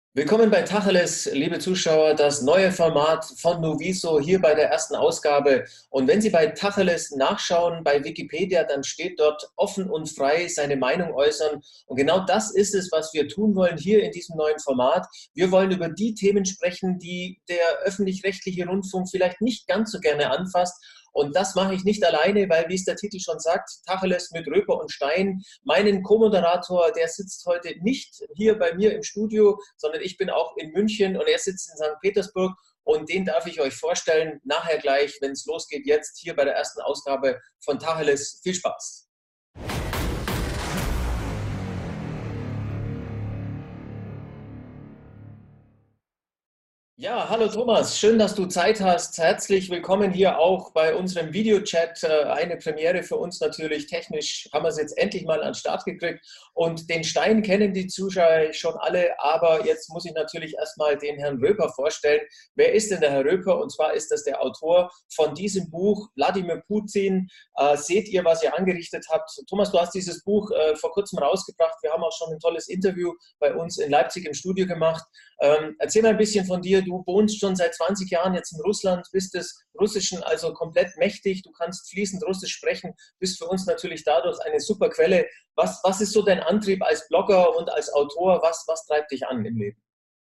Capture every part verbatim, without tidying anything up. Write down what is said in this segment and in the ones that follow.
Willkommen bei Tacheles, liebe Zuschauer, das neue Format von Nuviso hier bei der ersten Ausgabe. Und wenn Sie bei Tacheles nachschauen, bei Wikipedia, dann steht dort offen und frei seine Meinung äußern. Und genau das ist es, was wir tun wollen hier in diesem neuen Format. Wir wollen über die Themen sprechen, die der öffentlich-rechtliche Rundfunk vielleicht nicht ganz so gerne anfasst. Und das mache ich nicht alleine, weil, wie es der Titel schon sagt, Tacheles mit Röper und Stein. Meinen Co-Moderator, der sitzt heute nicht hier bei mir im Studio, sondern ich bin auch in München und er sitzt in Sankt Petersburg. Und den darf ich euch vorstellen, nachher gleich, wenn es losgeht, jetzt hier bei der ersten Ausgabe von Tacheles. Viel Spaß! Ja, hallo Thomas, schön, dass du Zeit hast. Herzlich willkommen hier auch bei unserem Videochat. Äh, Eine Premiere für uns natürlich. Technisch haben wir es jetzt endlich mal an den Start gekriegt. Und den Stein kennen die Zuschauer schon alle, aber jetzt muss ich natürlich erstmal den Herrn Röper vorstellen. Wer ist denn der Herr Röper? Und zwar ist das der Autor von diesem Buch, Wladimir Putin. Äh, seht ihr, was ihr angerichtet habt? Thomas, du hast dieses Buch äh, vor kurzem rausgebracht. Wir haben auch schon ein tolles Interview bei uns in Leipzig im Studio gemacht. Ähm, erzähl mal ein bisschen von dir. Du wohnst schon seit zwanzig Jahren jetzt in Russland, bist des Russischen also komplett mächtig. Du kannst fließend Russisch sprechen, bist für uns natürlich dadurch eine super Quelle. Was, was ist so dein Antrieb als Blogger und als Autor? Was, was treibt dich an im Leben?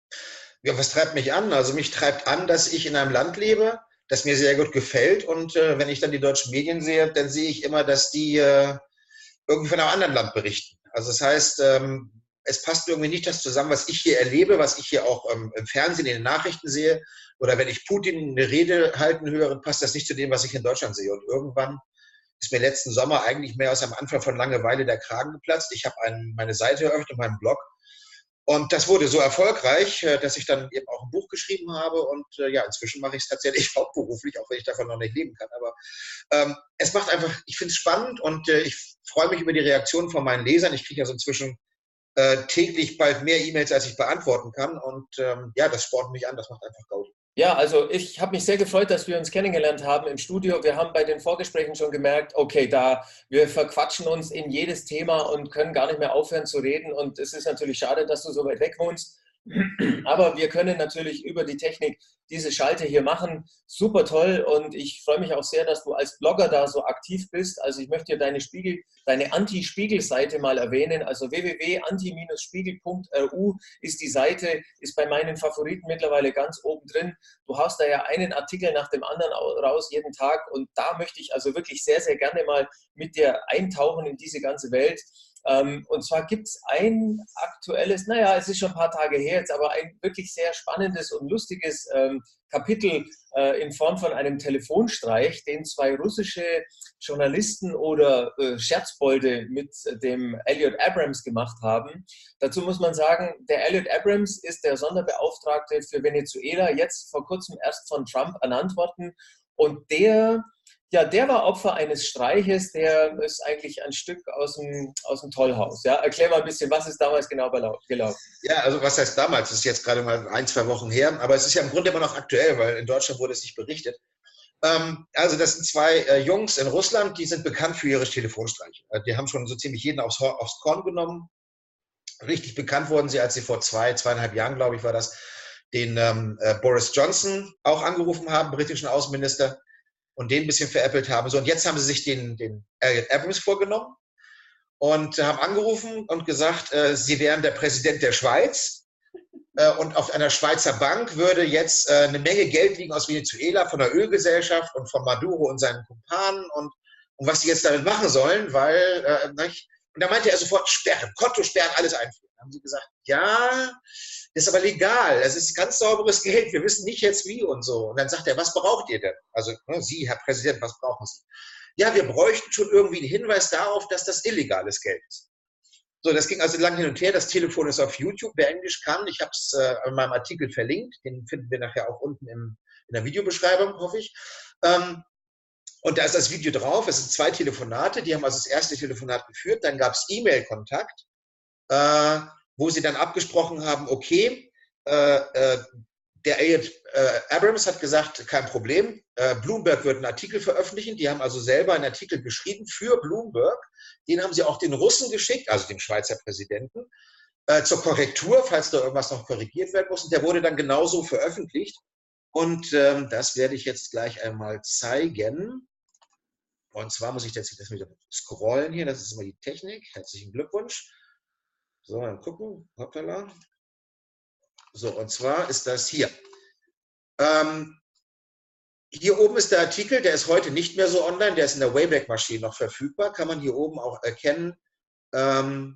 Ja, was treibt mich an? Also mich treibt an, dass ich in einem Land lebe, das mir sehr gut gefällt. Und äh, wenn ich dann die deutschen Medien sehe, dann sehe ich immer, dass die äh, irgendwie von einem anderen Land berichten. Also das heißt, ähm, es passt irgendwie nicht das zusammen, was ich hier erlebe, was ich hier auch ähm, im Fernsehen, in den Nachrichten sehe. Oder wenn ich Putin eine Rede halten höre, passt das nicht zu dem, was ich in Deutschland sehe. Und irgendwann ist mir letzten Sommer eigentlich mehr aus einem Anfall von Langeweile der Kragen geplatzt. Ich habe einen, meine Seite eröffnet, meinen Blog. Und das wurde so erfolgreich, äh, dass ich dann eben auch ein Buch geschrieben habe. Und äh, ja, inzwischen mache ich es tatsächlich hauptberuflich, auch wenn ich davon noch nicht leben kann. Aber ähm, es macht einfach, ich finde es spannend und äh, ich freue mich über die Reaktionen von meinen Lesern. Ich kriege ja so inzwischen äh, täglich bald mehr E-Mails, als ich beantworten kann. Und ähm, ja, das spornt mich an, das macht einfach Gaudi. Ja, also ich habe mich sehr gefreut, dass wir uns kennengelernt haben im Studio. Wir haben bei den Vorgesprächen schon gemerkt, okay, da wir verquatschen uns in jedes Thema und können gar nicht mehr aufhören zu reden. Und es ist natürlich schade, dass du so weit weg wohnst. Aber wir können natürlich über die Technik diese Schalte hier machen. Super toll und ich freue mich auch sehr, dass du als Blogger da so aktiv bist. Also ich möchte dir deine Spiegel, deine Anti-Spiegel-Seite mal erwähnen. Also w w w punkt anti spiegel punkt r u ist die Seite, ist bei meinen Favoriten mittlerweile ganz oben drin. Du haust da ja einen Artikel nach dem anderen raus jeden Tag und da möchte ich also wirklich sehr, sehr gerne mal mit dir eintauchen in diese ganze Welt. Ähm, und zwar gibt es ein aktuelles, naja, es ist schon ein paar Tage her jetzt, aber ein wirklich sehr spannendes und lustiges ähm, Kapitel äh, in Form von einem Telefonstreich, den zwei russische Journalisten oder äh, Scherzbolde mit dem Elliot Abrams gemacht haben. Dazu muss man sagen, der Elliot Abrams ist der Sonderbeauftragte für Venezuela, jetzt vor kurzem erst von Trump ernannt worden. Und der ja, der war Opfer eines Streiches, der ist eigentlich ein Stück aus dem, aus dem Tollhaus. Ja, erklär mal ein bisschen, was ist damals genau gelaufen? Ja, also was heißt damals? Das ist jetzt gerade mal ein, zwei Wochen her, aber es ist ja im Grunde immer noch aktuell, weil in Deutschland wurde es nicht berichtet. Ähm, also das sind zwei äh, Jungs in Russland, die sind bekannt für ihre Telefonstreiche. Äh, die haben schon so ziemlich jeden aufs, aufs Korn genommen. Richtig bekannt wurden sie, als sie vor zwei, zweieinhalb Jahren, glaube ich, war das, den ähm, äh, Boris Johnson auch angerufen haben, britischen Außenminister, und den ein bisschen veräppelt haben. So, und jetzt haben sie sich den, den Elliot Abrams vorgenommen und haben angerufen und gesagt, äh, sie wären der Präsident der Schweiz äh, und auf einer Schweizer Bank würde jetzt äh, eine Menge Geld liegen aus Venezuela von der Ölgesellschaft und von Maduro und seinen Kumpanen und, und was sie jetzt damit machen sollen, weil, äh, nicht? Und da meinte er sofort, sperren, Konto sperren, alles einführen. Da haben sie gesagt, ja, das ist aber legal, das ist ganz sauberes Geld, wir wissen nicht jetzt wie und so. Und dann sagt er, was braucht ihr denn? Also ne, Sie, Herr Präsident, was brauchen Sie? Ja, wir bräuchten schon irgendwie einen Hinweis darauf, dass das illegales Geld ist. So, das ging also lang hin und her. Das Telefon ist auf YouTube, wer Englisch kann. Ich habe es äh, in meinem Artikel verlinkt. Den finden wir nachher auch unten im, in der Videobeschreibung, hoffe ich. Ähm, und da ist das Video drauf. Es sind zwei Telefonate. Die haben also das erste Telefonat geführt. Dann gab es E-Mail-Kontakt, äh, wo sie dann abgesprochen haben, okay, äh, äh, der Elliot äh, Abrams hat gesagt, kein Problem, äh, Bloomberg wird einen Artikel veröffentlichen. Die haben also selber einen Artikel geschrieben für Bloomberg. Den haben sie auch den Russen geschickt, also dem Schweizer Präsidenten. äh, zur Korrektur, falls da irgendwas noch korrigiert werden muss. Und der wurde dann genauso veröffentlicht. Und ähm, das werde ich jetzt gleich einmal zeigen. Und zwar muss ich jetzt das wieder scrollen hier. Das ist immer die Technik. Herzlichen Glückwunsch. So, dann gucken. Hoppala. So, und zwar ist das hier. Ähm, hier oben ist der Artikel, der ist heute nicht mehr so online, der ist in der Wayback-Maschine noch verfügbar. Kann man hier oben auch erkennen, ähm,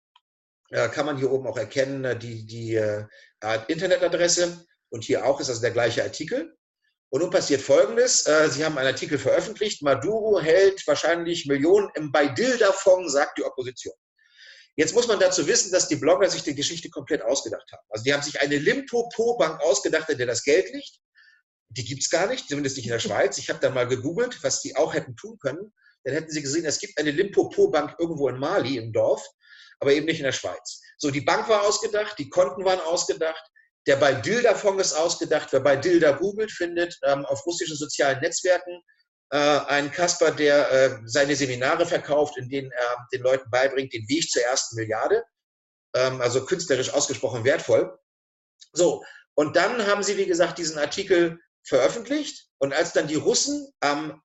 äh, kann man hier oben auch erkennen, äh, die, die äh, Internetadresse. Und hier auch ist also der gleiche Artikel. Und nun passiert Folgendes. Äh, Sie haben einen Artikel veröffentlicht. Maduro hält wahrscheinlich Millionen im Baidilda-Fonds, sagt die Opposition. Jetzt muss man dazu wissen, dass die Blogger sich die Geschichte komplett ausgedacht haben. Also die haben sich eine Limpopo-Bank ausgedacht, in der das Geld liegt. Die gibt es gar nicht, zumindest nicht in der Schweiz. Ich habe dann mal gegoogelt, was die auch hätten tun können. Dann hätten sie gesehen, es gibt eine Limpopo-Bank irgendwo in Mali, im Dorf, aber eben nicht in der Schweiz. So, die Bank war ausgedacht, die Konten waren ausgedacht, der Baidilda-Fonds ist ausgedacht. Wer Baidilda googelt, findet ähm, auf russischen sozialen Netzwerken äh, einen Kasper, der äh, seine Seminare verkauft, in denen er den Leuten beibringt, den Weg zur ersten Milliarde. Ähm, also künstlerisch ausgesprochen wertvoll. So, und dann haben sie, wie gesagt, diesen Artikel veröffentlicht. Und als dann die Russen am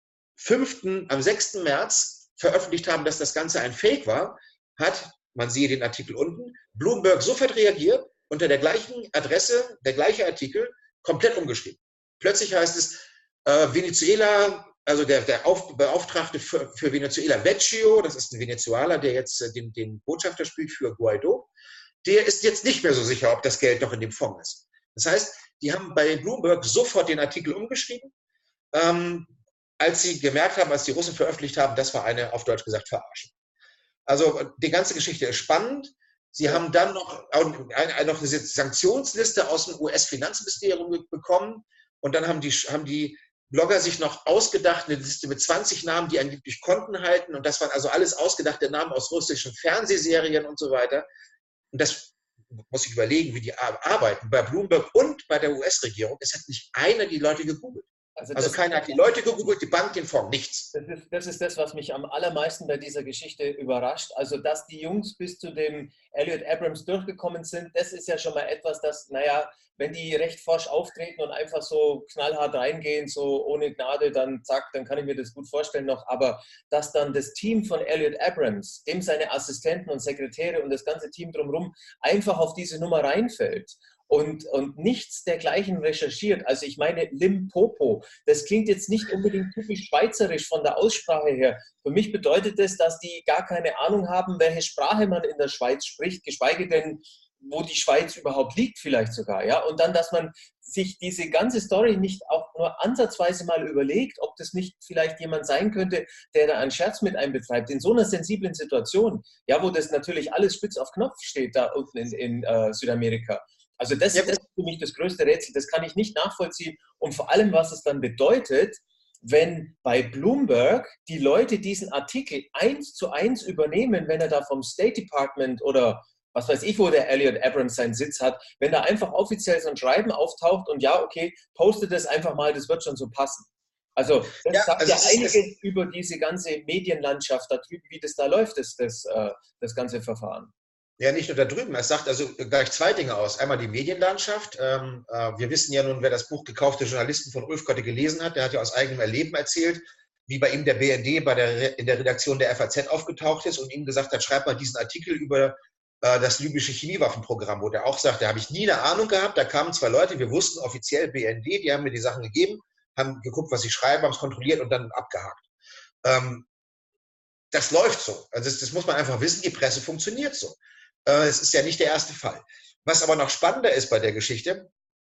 fünften, am sechsten März veröffentlicht haben, dass das Ganze ein Fake war, hat, man siehe den Artikel unten, Bloomberg sofort reagiert, unter der gleichen Adresse, der gleiche Artikel, komplett umgeschrieben. Plötzlich heißt es, äh, Venezuela, also der, der Auf, Beauftragte für, für Venezuela, Vecchio, das ist ein Venezueler, der jetzt äh, den, den Botschafter spielt für Guaido, der ist jetzt nicht mehr so sicher, ob das Geld noch in dem Fonds ist. Das heißt, die haben bei Bloomberg sofort den Artikel umgeschrieben, ähm, als sie gemerkt haben, als die Russen veröffentlicht haben, das war eine, auf Deutsch gesagt, Verarschung. Also die ganze Geschichte ist spannend. Sie ja. haben dann noch, eine, noch eine Sanktionsliste aus dem U S-Finanzministerium bekommen und dann haben die, haben die Blogger sich noch ausgedacht, eine Liste mit zwanzig Namen, die angeblich Konten halten, und das waren also alles ausgedachte Namen aus russischen Fernsehserien und so weiter. Und das muss ich überlegen, wie die arbeiten. Bei Bloomberg und bei der U S-Regierung, es hat nicht einer die Leute gegoogelt. Also, also keiner hat die Leute gegoogelt, die Bank, den Fonds, nichts. Das ist, das ist das, was mich am allermeisten bei dieser Geschichte überrascht. Also, dass die Jungs bis zu dem Elliot Abrams durchgekommen sind, das ist ja schon mal etwas, das, naja, wenn die recht forsch auftreten und einfach so knallhart reingehen, so ohne Gnade, dann zack, dann kann ich mir das gut vorstellen noch. Aber dass dann das Team von Elliot Abrams, dem seine Assistenten und Sekretäre und das ganze Team drumherum einfach auf diese Nummer reinfällt, Und, und nichts dergleichen recherchiert. Also ich meine, Limpopo, das klingt jetzt nicht unbedingt typisch schweizerisch von der Aussprache her. Für mich bedeutet das, dass die gar keine Ahnung haben, welche Sprache man in der Schweiz spricht, geschweige denn, wo die Schweiz überhaupt liegt vielleicht sogar. Ja? Und dann, dass man sich diese ganze Story nicht auch nur ansatzweise mal überlegt, ob das nicht vielleicht jemand sein könnte, der da einen Scherz mit einem betreibt, in so einer sensiblen Situation, ja, wo das natürlich alles spitz auf Knopf steht, da unten in, in äh, Südamerika. Also das, das ist für mich das größte Rätsel, das kann ich nicht nachvollziehen. Und vor allem, was es dann bedeutet, wenn bei Bloomberg die Leute diesen Artikel eins zu eins übernehmen, wenn er da vom State Department oder was weiß ich, wo der Elliot Abrams seinen Sitz hat, wenn da einfach offiziell so ein Schreiben auftaucht und ja, okay, postet das einfach mal, das wird schon so passen. Also das ja, sagt also ja einiges über diese ganze Medienlandschaft da drüben, wie das da läuft, das, das, das ganze Verfahren. Ja, nicht nur da drüben. Es sagt also gleich zwei Dinge aus. Einmal die Medienlandschaft. Ähm, äh, wir wissen ja nun, wer das Buch Gekaufte Journalisten von Ulf Kotte gelesen hat. Der hat ja aus eigenem Erleben erzählt, wie bei ihm der B N D bei der, in der Redaktion der F A Z aufgetaucht ist und ihm gesagt hat, schreib mal diesen Artikel über äh, das libysche Chemiewaffenprogramm, wo der auch sagt, da habe ich nie eine Ahnung gehabt. Da kamen zwei Leute, wir wussten offiziell B N D, die haben mir die Sachen gegeben, haben geguckt, was ich schreibe, haben es kontrolliert und dann abgehakt. Ähm, das läuft so. Also das, das muss man einfach wissen, die Presse funktioniert so. Es ist ja nicht der erste Fall. Was aber noch spannender ist bei der Geschichte,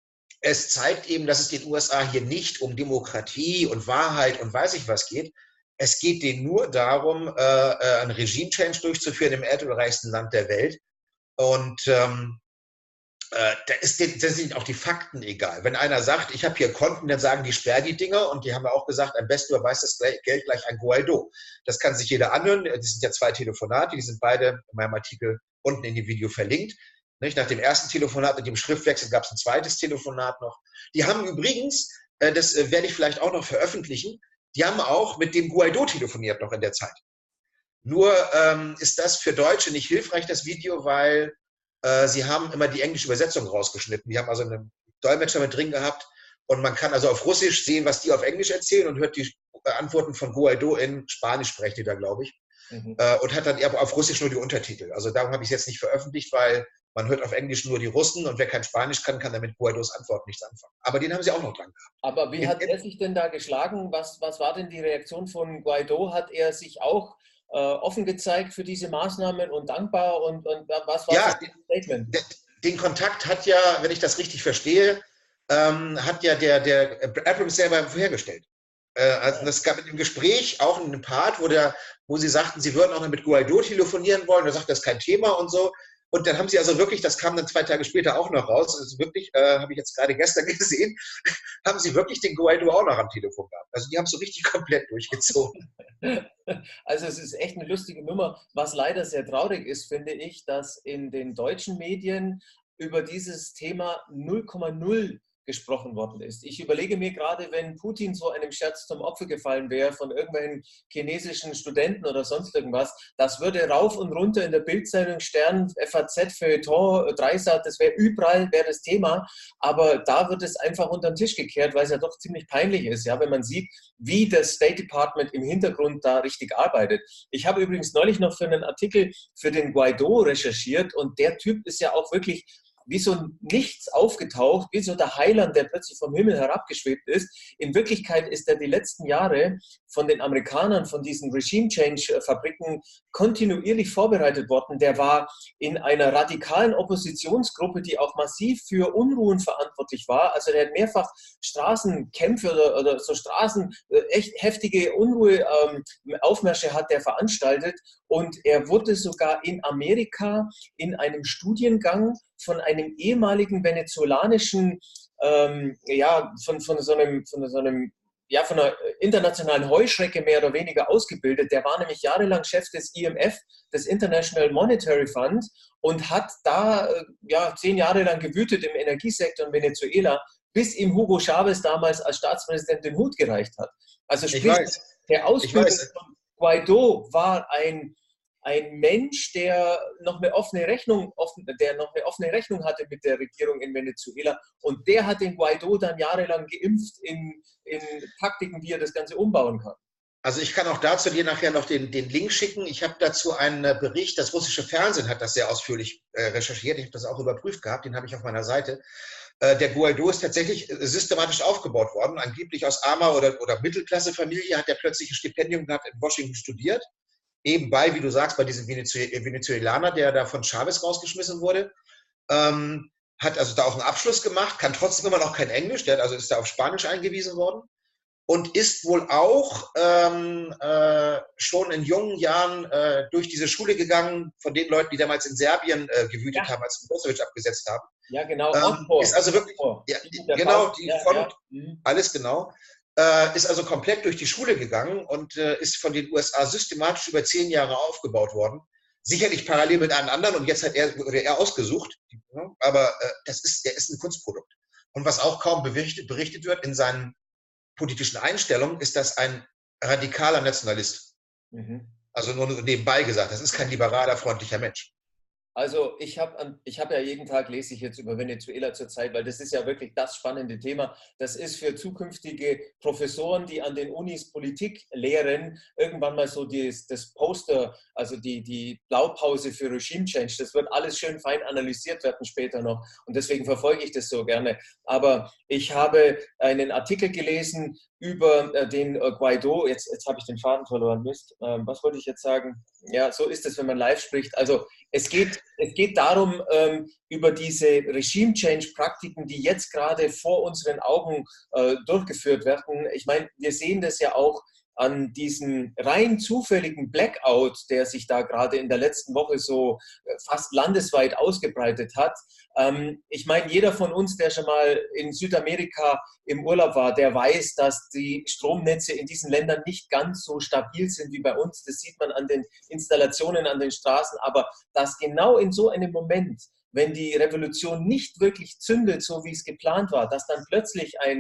es zeigt eben, dass es den U S A hier nicht um Demokratie und Wahrheit und weiß ich was geht. Es geht denen nur darum, äh, einen Regime-Change durchzuführen im erdölreichsten Land der Welt. Und ähm, äh, da, ist, da sind auch die Fakten egal. Wenn einer sagt, ich habe hier Konten, dann sagen die, sperr die Dinger. Und die haben ja auch gesagt, am besten überweist das Geld gleich an Guaido. Das kann sich jeder anhören. Das sind ja zwei Telefonate, die sind beide in meinem Artikel unten in dem Video verlinkt. Nicht? Nach dem ersten Telefonat mit dem Schriftwechsel gab es ein zweites Telefonat noch. Die haben übrigens, äh, das äh, werde ich vielleicht auch noch veröffentlichen, die haben auch mit dem Guaido telefoniert noch in der Zeit. Nur ähm, ist das für Deutsche nicht hilfreich, das Video, weil Äh, sie haben immer die englische Übersetzung rausgeschnitten. Die haben also einen Dolmetscher mit drin gehabt und man kann also auf Russisch sehen, was die auf Englisch erzählen und hört die Antworten von Guaido in Spanisch, sprechen die da, glaube ich. Mhm. Äh, und hat dann eher auf Russisch nur die Untertitel. Also darum habe ich es jetzt nicht veröffentlicht, weil man hört auf Englisch nur die Russen und wer kein Spanisch kann, kann damit Guaidos Antwort nichts anfangen. Aber den haben sie auch noch dran gehabt. Aber wie hat er sich denn da geschlagen? Was, was war denn die Reaktion von Guaido? Hat er sich auch äh, offen gezeigt für diese Maßnahmen und dankbar? Und, und was war ja, das Statement? Den, den Kontakt hat ja, wenn ich das richtig verstehe, ähm, hat ja der, der Abrams selber vorhergestellt. Äh, also es gab in dem Gespräch auch einen Part, wo, der, wo sie sagten, sie würden auch noch mit Guaido telefonieren wollen. Er sagt, das ist kein Thema und so. Und dann haben sie also wirklich, das kam dann zwei Tage später auch noch raus, also wirklich, äh, habe ich jetzt gerade gestern gesehen, haben sie wirklich den Guaido auch noch am Telefon gehabt. Also die haben es so richtig komplett durchgezogen. Also es ist echt eine lustige Nummer. Was leider sehr traurig ist, finde ich, dass in den deutschen Medien über dieses Thema null Komma null gesprochen worden ist. Ich überlege mir gerade, wenn Putin so einem Scherz zum Opfer gefallen wäre von irgendwelchen chinesischen Studenten oder sonst irgendwas, das würde rauf und runter in der Bildzeitung, Stern, F A Z, Feuilleton, Dreisat, das wäre überall, wäre das Thema, aber da wird es einfach unter den Tisch gekehrt, weil es ja doch ziemlich peinlich ist, ja, wenn man sieht, wie das State Department im Hintergrund da richtig arbeitet. Ich habe übrigens neulich noch für einen Artikel für den Guaido recherchiert und der Typ ist ja auch wirklich wie so ein Nichts aufgetaucht, wie so der Heiland, der plötzlich vom Himmel herabgeschwebt ist. In Wirklichkeit ist er die letzten Jahre von den Amerikanern, von diesen Regime-Change-Fabriken kontinuierlich vorbereitet worden. Der war in einer radikalen Oppositionsgruppe, die auch massiv für Unruhen verantwortlich war. Also der hat mehrfach Straßenkämpfe oder, oder so Straßen, echt heftige Unruhe-Aufmärsche ähm, hat der veranstaltet. Und er wurde sogar in Amerika in einem Studiengang von einem ehemaligen venezolanischen, ähm, ja, von, von so einem, von so einem, ja, von einer internationalen Heuschrecke mehr oder weniger ausgebildet. Der war nämlich jahrelang Chef des I M F, des International Monetary Fund, und hat da, ja, zehn Jahre lang gewütet im Energiesektor in Venezuela, bis ihm Hugo Chavez damals als Staatspräsident den Hut gereicht hat. Also sprich, der Ausbildung von Guaido war ein Ein Mensch, der noch eine offene Rechnung, der noch eine offene Rechnung hatte mit der Regierung in Venezuela, und der hat den Guaido dann jahrelang geimpft in, in Taktiken, wie er das Ganze umbauen kann. Also ich kann auch dazu dir nachher noch den, den Link schicken. Ich habe dazu einen Bericht, das russische Fernsehen hat das sehr ausführlich äh, recherchiert. Ich habe das auch überprüft gehabt, den habe ich auf meiner Seite. Äh, der Guaido ist tatsächlich systematisch aufgebaut worden. Angeblich aus armer oder, oder Mittelklasse-Familie hat er plötzlich ein Stipendium gehabt, in Washington studiert. Nebenbei, wie du sagst, bei diesem Venezuelaner, der da von Chavez rausgeschmissen wurde, ähm, hat also da auch einen Abschluss gemacht, kann trotzdem immer noch kein Englisch, der hat also ist da auf Spanisch eingewiesen worden und ist wohl auch ähm, äh, schon in jungen Jahren äh, durch diese Schule gegangen, von den Leuten, die damals in Serbien äh, gewütet ja. haben, als Milosevic abgesetzt haben. Ja, genau. Ähm, ist also wirklich, ja, genau, die ja, von, ja. alles genau. Äh, ist also komplett durch die Schule gegangen und äh, ist von den U S A systematisch über zehn Jahre aufgebaut worden. Sicherlich parallel mit einem anderen, und jetzt hat er, wurde er ausgesucht, aber äh, das ist, er ist ein Kunstprodukt. Und was auch kaum berichtet, berichtet wird in seinen politischen Einstellungen, ist das ein radikaler Nationalist. Mhm. Also nur nebenbei gesagt, das ist kein liberaler, freundlicher Mensch. Also ich habe ich hab ja jeden Tag, lese ich jetzt über Venezuela zurzeit, weil das ist ja wirklich das spannende Thema. Das ist für zukünftige Professoren, die an den Unis Politik lehren, irgendwann mal so das, das Poster, also die, die Blaupause für Regime Change. Das wird alles schön fein analysiert werden später noch, und deswegen verfolge ich das so gerne. Aber ich habe einen Artikel gelesen über äh, den äh, Guaido. Jetzt, jetzt habe ich den Faden verloren. Mist. Ähm, was wollte ich jetzt sagen? Ja, so ist es, wenn man live spricht. Also es geht, es geht darum, ähm, über diese Regime-Change-Praktiken, die jetzt gerade vor unseren Augen äh, durchgeführt werden. Ich meine, wir sehen das ja auch an diesem rein zufälligen Blackout, der sich da gerade in der letzten Woche so fast landesweit ausgebreitet hat. Ähm, ich meine, jeder von uns, der schon mal in Südamerika im Urlaub war, der weiß, dass die Stromnetze in diesen Ländern nicht ganz so stabil sind wie bei uns. Das sieht man an den Installationen an den Straßen. Aber dass genau in so einem Moment, wenn die Revolution nicht wirklich zündet, so wie es geplant war, dass dann plötzlich ein,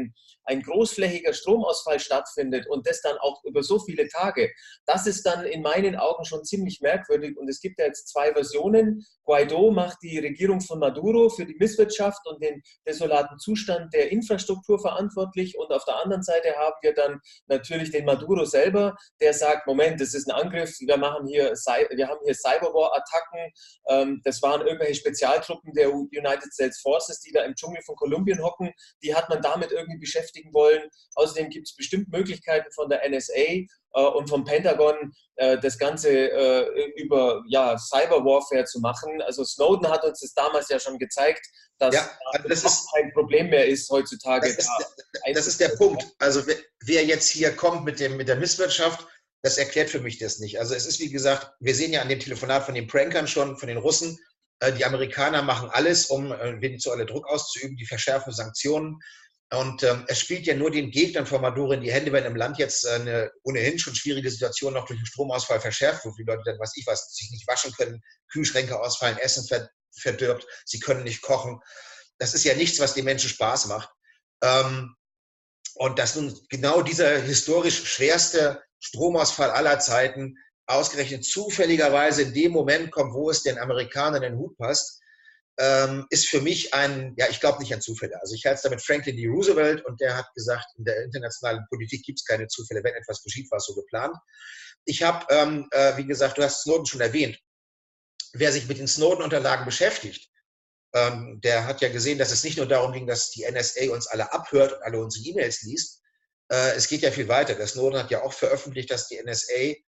ein großflächiger Stromausfall stattfindet und das dann auch über so viele Tage, das ist dann in meinen Augen schon ziemlich merkwürdig. Und es gibt ja jetzt zwei Versionen. Guaido macht die Regierung von Maduro für die Misswirtschaft und den desolaten Zustand der Infrastruktur verantwortlich. Und auf der anderen Seite haben wir dann natürlich den Maduro selber, der sagt, Moment, das ist ein Angriff, wir machen hier, wir haben hier Cyberwar-Attacken, das waren irgendwelche Spezialtruppen der United States Forces, die da im Dschungel von Kolumbien hocken, die hat man damit irgendwie beschäftigen wollen. Außerdem gibt es bestimmt Möglichkeiten von der N S A und vom Pentagon, das Ganze über ja, Cyberwarfare zu machen. Also Snowden hat uns das damals ja schon gezeigt, dass ja, also das ist, kein Problem mehr ist heutzutage. Das ist, da das ist der Punkt. Also wer jetzt hier kommt mit, dem, mit der Misswirtschaft, das erklärt für mich das nicht. Also es ist, wie gesagt, wir sehen ja an dem Telefonat von den Prankern schon, von den Russen, die Amerikaner machen alles, um Venezuela Druck auszuüben, die verschärfen Sanktionen. Und ähm, es spielt ja nur den Gegnern von Maduro in die Hände, wenn im Land jetzt eine ohnehin schon schwierige Situation noch durch den Stromausfall verschärft, wo die Leute dann, was ich was, sich nicht waschen können, Kühlschränke ausfallen, Essen verdirbt, sie können nicht kochen. Das ist ja nichts, was den Menschen Spaß macht. Ähm, und dass nun genau dieser historisch schwerste Stromausfall aller Zeiten ausgerechnet zufälligerweise in dem Moment kommt, wo es den Amerikanern in den Hut passt, ähm, ist für mich ein, ja, ich glaube nicht an Zufälle. Also ich halte es damit Franklin D. Roosevelt und der hat gesagt, in der internationalen Politik gibt es keine Zufälle. Wenn etwas geschieht, war es so geplant. Ich habe, ähm, äh, wie gesagt, du hast Snowden schon erwähnt. Wer sich mit den Snowden-Unterlagen beschäftigt, ähm, der hat ja gesehen, dass es nicht nur darum ging, dass die N S A uns alle abhört und alle unsere E-Mails liest. Äh, es geht ja viel weiter. Der Snowden hat ja auch veröffentlicht, dass die N S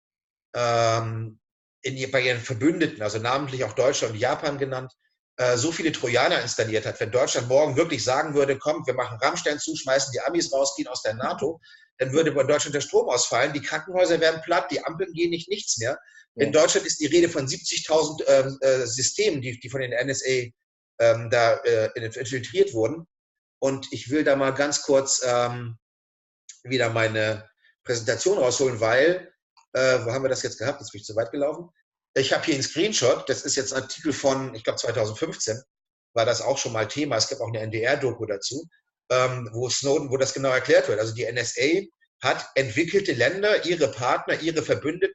A ähm, in, bei ihren Verbündeten, also namentlich auch Deutschland und Japan genannt, äh, so viele Trojaner installiert hat. Wenn Deutschland morgen wirklich sagen würde, komm, wir machen Rammstein zu, schmeißen die Amis raus, gehen aus der NATO, dann würde bei Deutschland der Strom ausfallen, die Krankenhäuser werden platt, die Ampeln gehen nicht, nichts mehr. Ja. In Deutschland ist die Rede von siebzigtausend äh, äh, Systemen, die, die von den N S A ähm, da äh, infiltriert wurden. Und ich will da mal ganz kurz ähm, wieder meine Präsentation rausholen, weil, äh, wo haben wir das jetzt gehabt? Jetzt bin ich zu weit gelaufen. Ich habe hier einen Screenshot, das ist jetzt ein Artikel von, ich glaube zweitausendfünfzehn, war das auch schon mal Thema. Es gibt auch eine N D R-Doku dazu, ähm, wo Snowden, wo das genau erklärt wird. Also die N S A hat entwickelte Länder, ihre Partner, ihre Verbündeten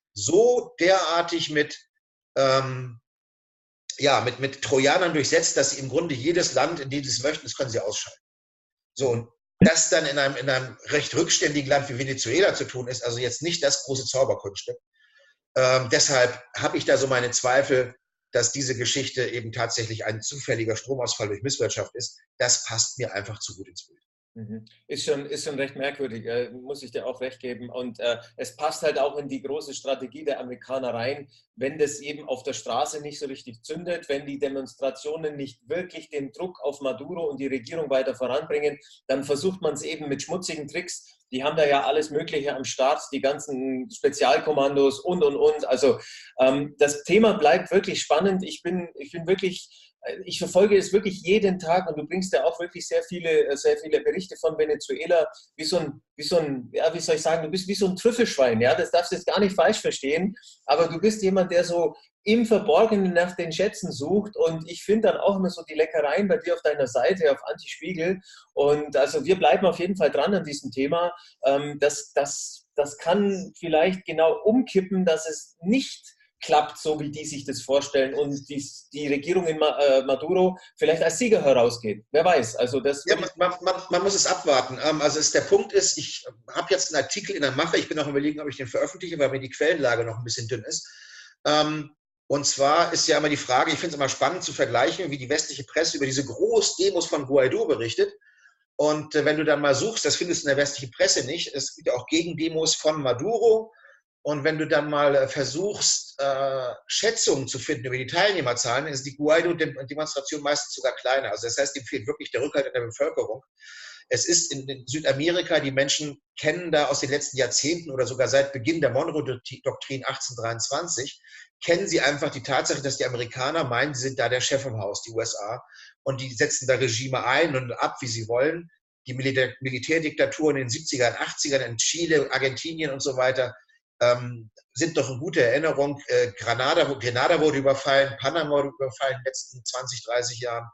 so derartig mit, ähm, ja, mit, mit Trojanern durchsetzt, dass sie im Grunde jedes Land, in dem sie es möchten, das können sie ausschalten. So, und das dann in einem, in einem recht rückständigen Land wie Venezuela zu tun, ist also jetzt nicht das große Zauberkunststück. Ähm, deshalb habe ich da so meine Zweifel, dass diese Geschichte eben tatsächlich ein zufälliger Stromausfall durch Misswirtschaft ist. Das passt mir einfach zu gut ins Bild. Ist schon, ist schon recht merkwürdig, äh, muss ich dir auch recht geben. Und äh, es passt halt auch in die große Strategie der Amerikaner rein, wenn das eben auf der Straße nicht so richtig zündet, wenn die Demonstrationen nicht wirklich den Druck auf Maduro und die Regierung weiter voranbringen, dann versucht man es eben mit schmutzigen Tricks. Die haben da ja alles Mögliche am Start, die ganzen Spezialkommandos und, und, und. Also ähm, das Thema bleibt wirklich spannend. Ich bin, ich bin wirklich... Ich verfolge es wirklich jeden Tag und du bringst ja auch wirklich sehr viele, sehr viele Berichte von Venezuela, wie so ein, wie so ein, ja, wie soll ich sagen, du bist wie so ein Trüffelschwein, ja, das darfst du jetzt gar nicht falsch verstehen, aber du bist jemand, der so im Verborgenen nach den Schätzen sucht und ich finde dann auch immer so die Leckereien bei dir auf deiner Seite, auf Antispiegel und also wir bleiben auf jeden Fall dran an diesem Thema, das, das, das kann vielleicht genau umkippen, dass es nicht klappt, so wie die sich das vorstellen und die, die Regierung in Maduro vielleicht als Sieger herausgeht. Wer weiß. Also das ja, man, man, man muss es abwarten. Also es, der Punkt ist, ich habe jetzt einen Artikel in der Mache, ich bin auch überlegen, ob ich den veröffentliche, weil mir die Quellenlage noch ein bisschen dünn ist. Und zwar ist ja immer die Frage, ich finde es immer spannend zu vergleichen, wie die westliche Presse über diese Großdemos von Guaido berichtet. Und wenn du dann mal suchst, das findest du in der westlichen Presse nicht. Es gibt ja auch Gegendemos von Maduro. Und wenn du dann mal versuchst, äh, Schätzungen zu finden über die Teilnehmerzahlen, ist die Guaido-Demonstration meistens sogar kleiner. Also das heißt, ihm fehlt wirklich der Rückhalt in der Bevölkerung. Es ist in Südamerika, die Menschen kennen da aus den letzten Jahrzehnten oder sogar seit Beginn der Monroe-Doktrin achtzehnhundertdreiundzwanzig, kennen sie einfach die Tatsache, dass die Amerikaner meinen, sie sind da der Chef im Haus, die U S A. Und die setzen da Regime ein und ab, wie sie wollen. Die Militär Militärdiktaturen in den siebzigern, achtzigern in Chile, Argentinien und so weiter, Ähm, sind doch in guter Erinnerung. Äh, Granada, Grenada wurde überfallen, Panama wurde überfallen in den letzten zwanzig, dreißig Jahren.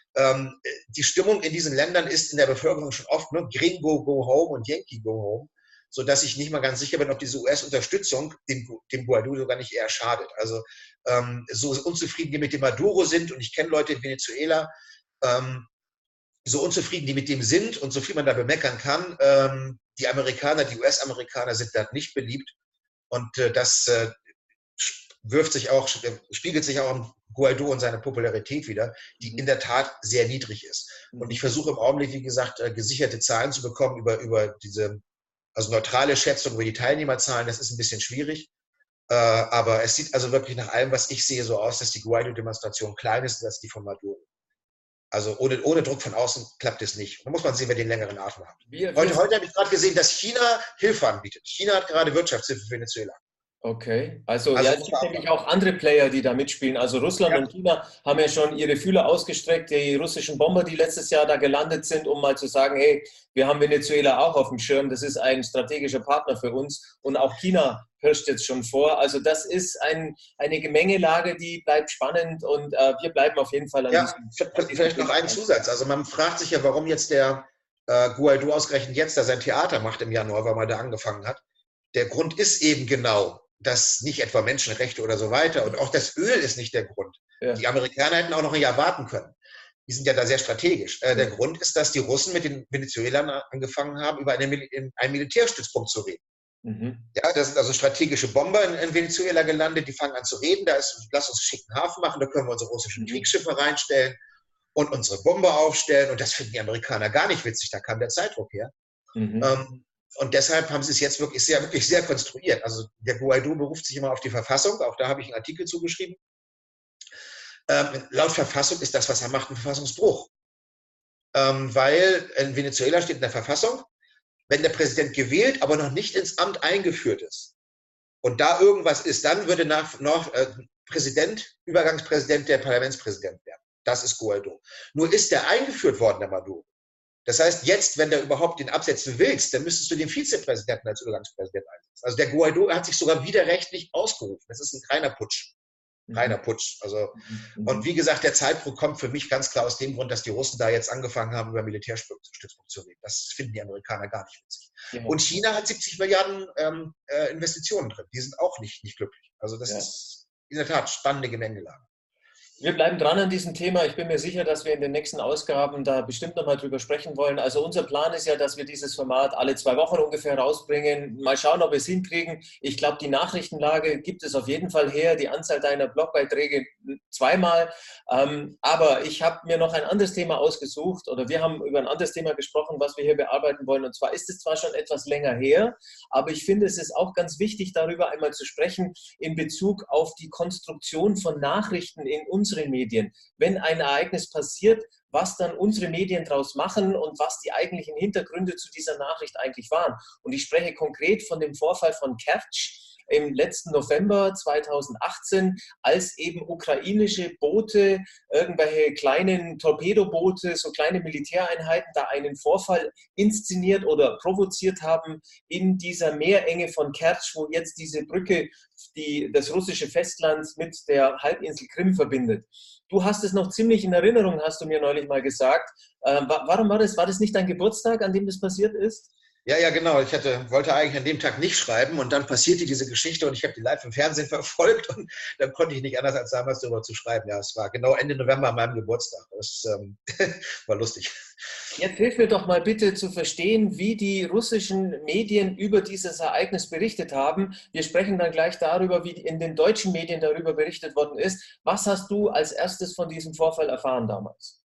ähm, die Stimmung in diesen Ländern ist in der Bevölkerung schon oft nur Gringo go home und Yankee go home, sodass ich nicht mal ganz sicher bin, ob diese U S-Unterstützung dem, dem Guaido sogar nicht eher schadet. Also ähm, so unzufrieden die mit dem Maduro sind, und ich kenne Leute in Venezuela, ähm, so unzufrieden die mit dem sind und so viel man da bemeckern kann, ähm, die Amerikaner, die U S-Amerikaner sind da nicht beliebt, und äh, das äh, wirft sich auch, spiegelt sich auch im Guaido und seine Popularität wieder, die in der Tat sehr niedrig ist. Und ich versuche im Augenblick, wie gesagt, gesicherte Zahlen zu bekommen über, über diese, also neutrale Schätzung über die Teilnehmerzahlen. Das ist ein bisschen schwierig. Aber es sieht also wirklich nach allem, was ich sehe, so aus, dass die Guaido-Demonstration klein ist als die von Maduro. Also ohne, ohne Druck von außen klappt es nicht. Da muss man sehen, wer den längeren Atem hat. Wir, heute heute habe ich gerade gesehen, dass China Hilfe anbietet. China hat gerade Wirtschaftshilfe für Venezuela. Okay, also, also ja, es gibt nämlich auch andere Player, die da mitspielen. Also Russland ja. und China haben ja schon ihre Fühler ausgestreckt, die russischen Bomber, die letztes Jahr da gelandet sind, um mal zu sagen, hey, wir haben Venezuela auch auf dem Schirm, das ist ein strategischer Partner für uns, und auch China pirscht jetzt schon vor. Also das ist ein, eine Gemengelage, die bleibt spannend, und äh, wir bleiben auf jeden Fall an ja, diesem... Vielleicht diesem noch einen Zusatz. Also man fragt sich ja, warum jetzt der äh, Guaido ausgerechnet jetzt da sein Theater macht im Januar, weil man da angefangen hat. Der Grund ist eben genau, dass nicht etwa Menschenrechte oder so weiter, und auch das Öl ist nicht der Grund. Ja. Die Amerikaner hätten auch noch ein Jahr warten können. Die sind ja da sehr strategisch. Äh, der ja. Grund ist, dass die Russen mit den Venezuelern angefangen haben, über eine, einen Militärstützpunkt zu reden. Mhm. Ja, da sind also strategische Bomber in, in Venezuela gelandet, die fangen an zu reden, da ist, lass uns schicken Hafen machen, da können wir unsere russischen mhm. Kriegsschiffe reinstellen und unsere Bomber aufstellen, und das finden die Amerikaner gar nicht witzig, da kam der Zeitdruck her. Mhm. Ähm, Und deshalb haben sie es jetzt wirklich sehr, wirklich sehr konstruiert. Also der Guaido beruft sich immer auf die Verfassung. Auch da habe ich einen Artikel zugeschrieben. Ähm, laut Verfassung ist das, was er macht, ein Verfassungsbruch. Ähm, weil in Venezuela steht in der Verfassung, wenn der Präsident gewählt, aber noch nicht ins Amt eingeführt ist und da irgendwas ist, dann würde nach, noch äh, Präsident, Übergangspräsident, der Parlamentspräsident werden. Das ist Guaido. Nur ist der eingeführt worden, der Maduro. Das heißt, jetzt, wenn du überhaupt den absetzen willst, dann müsstest du den Vizepräsidenten als Übergangspräsident einsetzen. Also der Guaido hat sich sogar widerrechtlich ausgerufen. Das ist ein reiner Putsch. Reiner Putsch. Also, und wie gesagt, der Zeitdruck kommt für mich ganz klar aus dem Grund, dass die Russen da jetzt angefangen haben, über Militärstützpunkt zu reden. Das finden die Amerikaner gar nicht witzig. Ja. Und China hat siebzig Milliarden ähm, äh, Investitionen drin. Die sind auch nicht, nicht glücklich. Also das ja. ist in der Tat spannende Gemengelage. Wir bleiben dran an diesem Thema. Ich bin mir sicher, dass wir in den nächsten Ausgaben da bestimmt nochmal drüber sprechen wollen. Also unser Plan ist ja, dass wir dieses Format alle zwei Wochen ungefähr rausbringen. Mal schauen, ob wir es hinkriegen. Ich glaube, die Nachrichtenlage gibt es auf jeden Fall her. Die Anzahl deiner Blogbeiträge zweimal. Ähm, aber ich habe mir noch ein anderes Thema ausgesucht, oder wir haben über ein anderes Thema gesprochen, was wir hier bearbeiten wollen. Und zwar ist es zwar schon etwas länger her, aber ich finde, es ist auch ganz wichtig, darüber einmal zu sprechen in Bezug auf die Konstruktion von Nachrichten in uns unsere Medien. Wenn ein Ereignis passiert, was dann unsere Medien daraus machen und was die eigentlichen Hintergründe zu dieser Nachricht eigentlich waren. Und ich spreche konkret von dem Vorfall von Kertsch im letzten November zweitausendachtzehn, als eben ukrainische Boote, irgendwelche kleinen Torpedoboote, so kleine Militäreinheiten, da einen Vorfall inszeniert oder provoziert haben in dieser Meerenge von Kertsch, wo jetzt diese Brücke die das russische Festland mit der Halbinsel Krim verbindet. Du hast es noch ziemlich in Erinnerung, hast du mir neulich mal gesagt. Äh, warum war das? War das nicht dein Geburtstag, an dem das passiert ist? Ja, ja, genau. Ich hatte, wollte eigentlich an dem Tag nicht schreiben, und dann passierte diese Geschichte und ich habe die live im Fernsehen verfolgt, und dann konnte ich nicht anders als damals darüber zu schreiben. Ja, es war genau Ende November an meinem Geburtstag. Das ähm, war lustig. Jetzt hilf mir doch mal bitte zu verstehen, wie die russischen Medien über dieses Ereignis berichtet haben. Wir sprechen dann gleich darüber, wie in den deutschen Medien darüber berichtet worden ist. Was hast du als erstes von diesem Vorfall erfahren damals?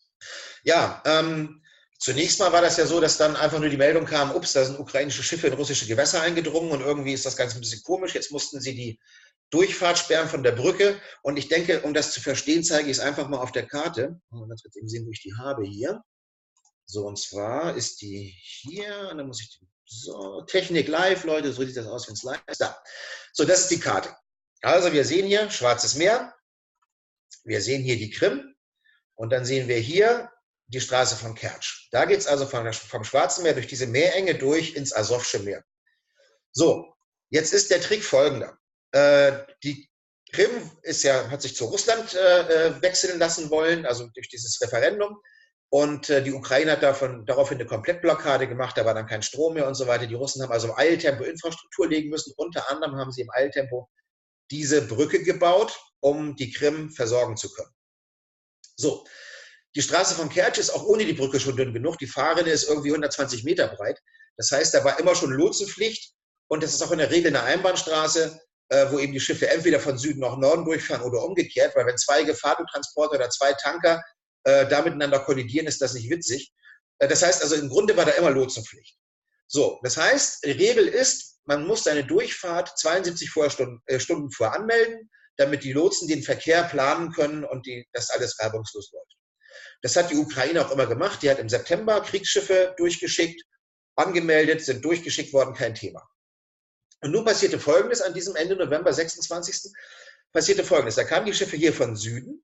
Ja, ähm, zunächst mal war das ja so, dass dann einfach nur die Meldung kam, ups, da sind ukrainische Schiffe in russische Gewässer eingedrungen und irgendwie ist das Ganze ein bisschen komisch. Jetzt mussten sie die Durchfahrt sperren von der Brücke, und ich denke, um das zu verstehen, zeige ich es einfach mal auf der Karte. Ganz kurz eben sehen, wo ich die habe hier. So, und zwar ist die hier, und dann muss ich die, so, Technik live, Leute, so sieht das aus, wenn es live ist. Da. So, das ist die Karte. Also wir sehen hier Schwarzes Meer, wir sehen hier die Krim, und dann sehen wir hier die Straße von Kertsch. Da geht es also vom, vom Schwarzen Meer durch diese Meerenge durch ins Asowsche Meer. So, jetzt ist der Trick folgender. Äh, die Krim ist ja, hat sich zu Russland äh, wechseln lassen wollen, also durch dieses Referendum. Und äh, die Ukraine hat davon, daraufhin eine Komplettblockade gemacht, da war dann kein Strom mehr und so weiter. Die Russen haben also im Eiltempo Infrastruktur legen müssen. Unter anderem haben sie im Eiltempo diese Brücke gebaut, um die Krim versorgen zu können. So, die Straße von Kertsch ist auch ohne die Brücke schon dünn genug. Die Fahrrinne ist irgendwie hundertzwanzig Meter breit. Das heißt, da war immer schon Lotsenpflicht und das ist auch in der Regel eine Einbahnstraße, äh, wo eben die Schiffe entweder von Süden nach Norden durchfahren oder umgekehrt, weil wenn zwei Gefahrguttransporter oder zwei Tanker äh, da miteinander kollidieren, ist das nicht witzig. Äh, das heißt also, im Grunde war da immer Lotsenpflicht. So, das heißt, die Regel ist, man muss seine Durchfahrt zweiundsiebzig Stunden, äh, Stunden vorher anmelden, damit die Lotsen den Verkehr planen können und die, das alles reibungslos läuft. Das hat die Ukraine auch immer gemacht. Die hat im September Kriegsschiffe durchgeschickt, angemeldet, sind durchgeschickt worden, kein Thema. Und nun passierte Folgendes an diesem Ende November, sechsundzwanzigsten passierte Folgendes. Da kamen die Schiffe hier von Süden,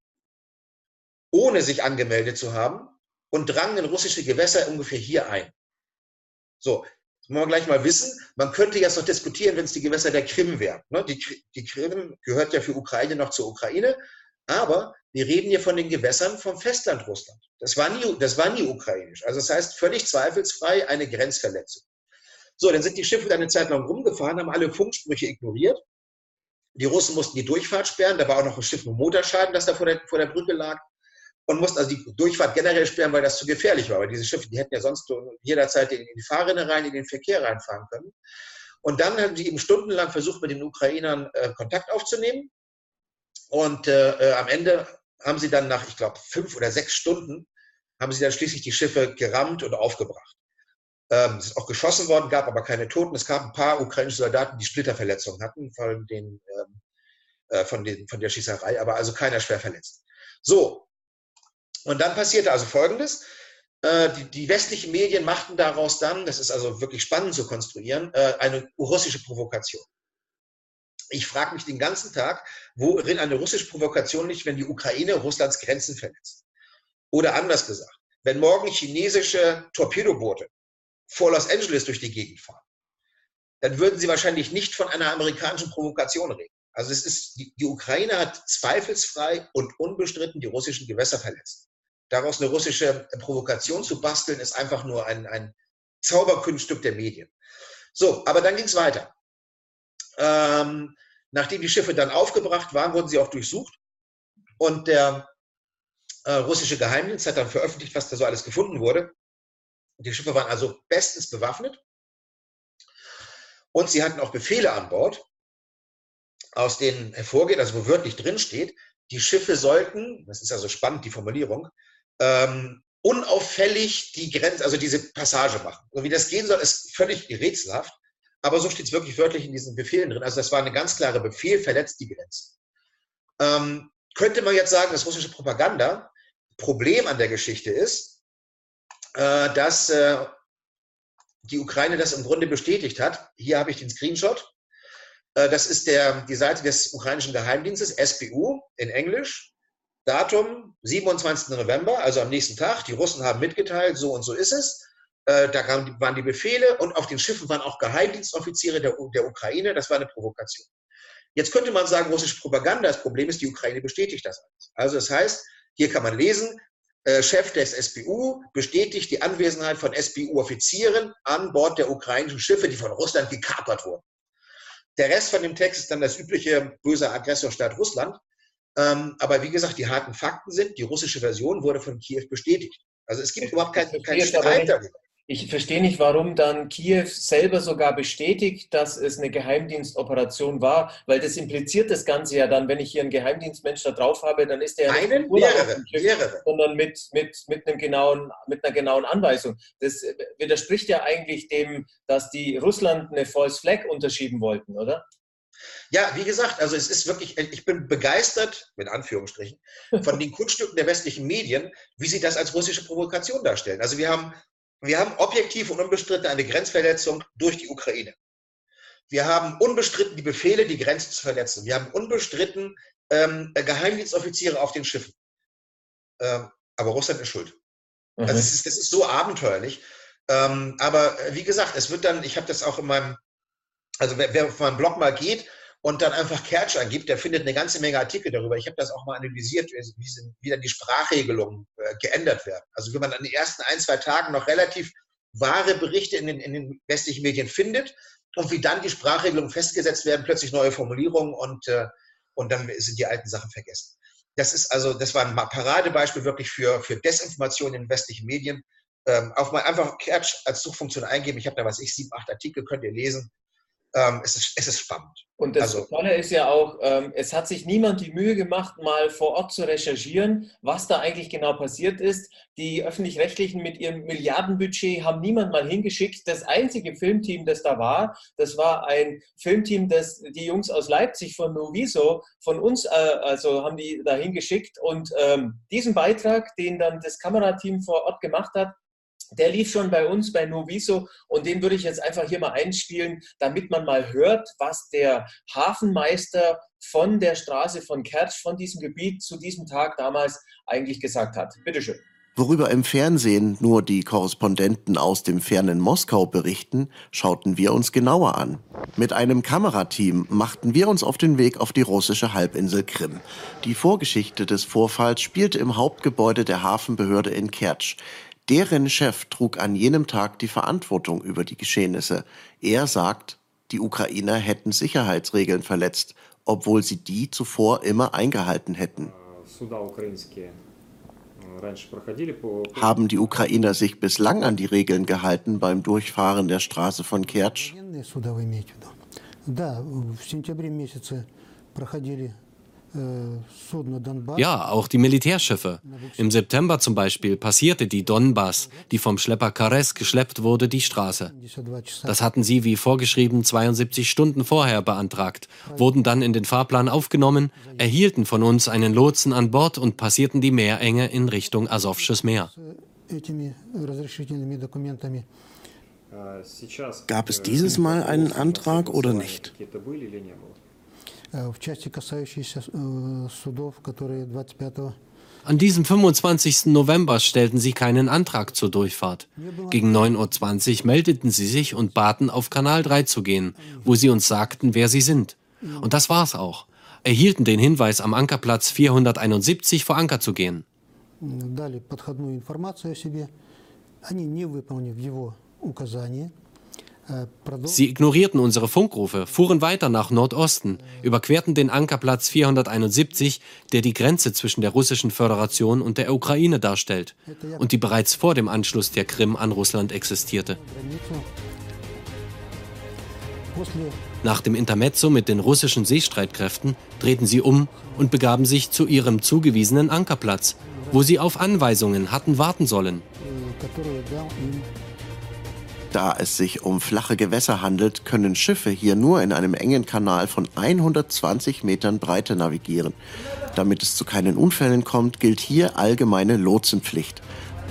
ohne sich angemeldet zu haben, und drangen in russische Gewässer ungefähr hier ein. So, das wollen wir gleich mal wissen. Man könnte jetzt noch diskutieren, wenn es die Gewässer der Krim wären. Die, die Krim gehört ja für Ukraine noch zur Ukraine, aber wir reden hier von den Gewässern vom Festland Russland. Das war nie, das war nie ukrainisch. Also das heißt völlig zweifelsfrei eine Grenzverletzung. So, dann sind die Schiffe eine Zeit lang rumgefahren, haben alle Funksprüche ignoriert. Die Russen mussten die Durchfahrt sperren. Da war auch noch ein Schiff mit Motorschaden, das da vor der, vor der Brücke lag. Und mussten also die Durchfahrt generell sperren, weil das zu gefährlich war. Weil diese Schiffe, die hätten ja sonst jederzeit in die Fahrrinne rein, in den Verkehr reinfahren können. Und dann haben die eben stundenlang versucht, mit den Ukrainern äh, Kontakt aufzunehmen. Und äh, am Ende haben sie dann nach, ich glaube, fünf oder sechs Stunden, haben sie dann schließlich die Schiffe gerammt und aufgebracht. Ähm, es ist auch geschossen worden, gab aber keine Toten. Es gab ein paar ukrainische Soldaten, die Splitterverletzungen hatten von, den, ähm, äh, von, den, von der Schießerei, aber also keiner schwer verletzt. So, und dann passierte also Folgendes. Äh, die, die westlichen Medien machten daraus dann, das ist also wirklich spannend zu konstruieren, äh, eine russische Provokation. Ich frage mich den ganzen Tag, worin eine russische Provokation liegt, wenn die Ukraine Russlands Grenzen verletzt. Oder anders gesagt, wenn morgen chinesische Torpedoboote vor Los Angeles durch die Gegend fahren, dann würden sie wahrscheinlich nicht von einer amerikanischen Provokation reden. Also es ist, die, die Ukraine hat zweifelsfrei und unbestritten die russischen Gewässer verletzt. Daraus eine russische Provokation zu basteln, ist einfach nur ein, ein Zauberkunststück der Medien. So, aber dann ging es weiter. Ähm, nachdem die Schiffe dann aufgebracht waren, wurden sie auch durchsucht. Und der äh, russische Geheimdienst hat dann veröffentlicht, was da so alles gefunden wurde. Die Schiffe waren also bestens bewaffnet. Und sie hatten auch Befehle an Bord, aus denen hervorgeht, also wo wörtlich drin steht, die Schiffe sollten, das ist also spannend, die Formulierung, ähm, unauffällig die Grenze, also diese Passage machen. Und wie das gehen soll, ist völlig rätselhaft. Aber so steht es wirklich wörtlich in diesen Befehlen drin. Also das war eine ganz klare Befehl, verletzt die Grenze. Ähm, könnte man jetzt sagen, das russische Propaganda, Problem an der Geschichte ist, äh, dass äh, die Ukraine das im Grunde bestätigt hat. Hier habe ich den Screenshot. Äh, das ist der, die Seite des ukrainischen Geheimdienstes, S B U in Englisch. Datum siebenundzwanzigsten November, also am nächsten Tag. Die Russen haben mitgeteilt, so und so ist es. Da waren die Befehle und auf den Schiffen waren auch Geheimdienstoffiziere der, der Ukraine. Das war eine Provokation. Jetzt könnte man sagen, russische Propaganda, das Problem ist, die Ukraine bestätigt das alles. Also das heißt, hier kann man lesen, äh, Chef des S B U bestätigt die Anwesenheit von S B U-Offizieren an Bord der ukrainischen Schiffe, die von Russland gekapert wurden. Der Rest von dem Text ist dann das übliche böse Aggressorstaat Russland. Ähm, aber wie gesagt, die harten Fakten sind, die russische Version wurde von Kiew bestätigt. Also es gibt ich, überhaupt keinen kein Streit darüber. Ich verstehe nicht, warum dann Kiew selber sogar bestätigt, dass es eine Geheimdienstoperation war, weil das impliziert das Ganze ja dann, wenn ich hier einen Geheimdienstmensch da drauf habe, dann ist der ja nicht mehrere, Schiff, mehrere. sondern mit, mit, mit, einem genauen, mit einer genauen Anweisung. Das widerspricht ja eigentlich dem, dass die Russland eine False Flag unterschieben wollten, oder? Ja, wie gesagt, also es ist wirklich, ich bin begeistert, mit Anführungsstrichen, von den Kunststücken der westlichen Medien, wie sie das als russische Provokation darstellen. Also wir haben Wir haben objektiv und unbestritten eine Grenzverletzung durch die Ukraine. Wir haben unbestritten die Befehle, die Grenzen zu verletzen. Wir haben unbestritten ähm, Geheimdienstoffiziere auf den Schiffen. Ähm, aber Russland ist schuld. Mhm. Also es ist, das ist so abenteuerlich. Ähm, aber wie gesagt, es wird dann, ich habe das auch in meinem, also wer, wer auf meinem Blog mal geht und dann einfach Kertsch angibt, der findet eine ganze Menge Artikel darüber. Ich habe das auch mal analysiert, wie, sind, wie dann die Sprachregelungen äh, geändert werden. Also wie man an den ersten ein, zwei Tagen noch relativ wahre Berichte in den, in den westlichen Medien findet und wie dann die Sprachregelungen festgesetzt werden, plötzlich neue Formulierungen und, äh, und dann sind die alten Sachen vergessen. Das ist also, das war ein Paradebeispiel wirklich für, für Desinformation in westlichen Medien. Ähm, auch mal einfach Kertsch als Suchfunktion eingeben. Ich habe da, was ich, sieben, acht Artikel, könnt ihr lesen. Ähm, es, ist, es ist spannend. Und das also, Tolle ist ja auch, ähm, es hat sich niemand die Mühe gemacht, mal vor Ort zu recherchieren, was da eigentlich genau passiert ist. Die Öffentlich-Rechtlichen mit ihrem Milliardenbudget haben niemand mal hingeschickt. Das einzige Filmteam, das da war, das war ein Filmteam, das die Jungs aus Leipzig von Nuviso von uns, äh, also haben die da hingeschickt. Und ähm, diesen Beitrag, den dann das Kamerateam vor Ort gemacht hat, der lief schon bei uns bei Nuviso und den würde ich jetzt einfach hier mal einspielen, damit man mal hört, was der Hafenmeister von der Straße von Kertsch, von diesem Gebiet zu diesem Tag damals eigentlich gesagt hat. Bitte schön. Worüber im Fernsehen nur die Korrespondenten aus dem fernen Moskau berichten, schauten wir uns genauer an. Mit einem Kamerateam machten wir uns auf den Weg auf die russische Halbinsel Krim. Die Vorgeschichte des Vorfalls spielte im Hauptgebäude der Hafenbehörde in Kertsch. Deren Chef trug an jenem Tag die Verantwortung über die Geschehnisse. Er sagt, die Ukrainer hätten Sicherheitsregeln verletzt, obwohl sie die zuvor immer eingehalten hätten. Haben die Ukrainer sich bislang an die Regeln gehalten beim Durchfahren der Straße von Kertsch? Ja, auch die Militärschiffe. Im September zum Beispiel passierte die Donbass, die vom Schlepper Kares geschleppt wurde, die Straße. Das hatten sie wie vorgeschrieben zweiundsiebzig Stunden vorher beantragt, wurden dann in den Fahrplan aufgenommen, erhielten von uns einen Lotsen an Bord und passierten die Meerenge in Richtung Asowsches Meer. Gab es dieses Mal einen Antrag oder nicht? An diesem fünfundzwanzigsten November stellten sie keinen Antrag zur Durchfahrt. Gegen neun Uhr zwanzig meldeten sie sich und baten, auf Kanal drei zu gehen, wo sie uns sagten, wer sie sind. Und das war's auch. Erhielten den Hinweis, am Ankerplatz vierhunderteinundsiebzig vor Anker zu gehen. Sie ignorierten unsere Funkrufe, fuhren weiter nach Nordosten, überquerten den Ankerplatz vierhunderteinundsiebzig, der die Grenze zwischen der Russischen Föderation und der Ukraine darstellt und die bereits vor dem Anschluss der Krim an Russland existierte. Nach dem Intermezzo mit den russischen Seestreitkräften drehten sie um und begaben sich zu ihrem zugewiesenen Ankerplatz, wo sie auf Anweisungen hatten warten sollen. Da es sich um flache Gewässer handelt, können Schiffe hier nur in einem engen Kanal von hundertzwanzig Metern Breite navigieren. Damit es zu keinen Unfällen kommt, gilt hier allgemeine Lotsenpflicht.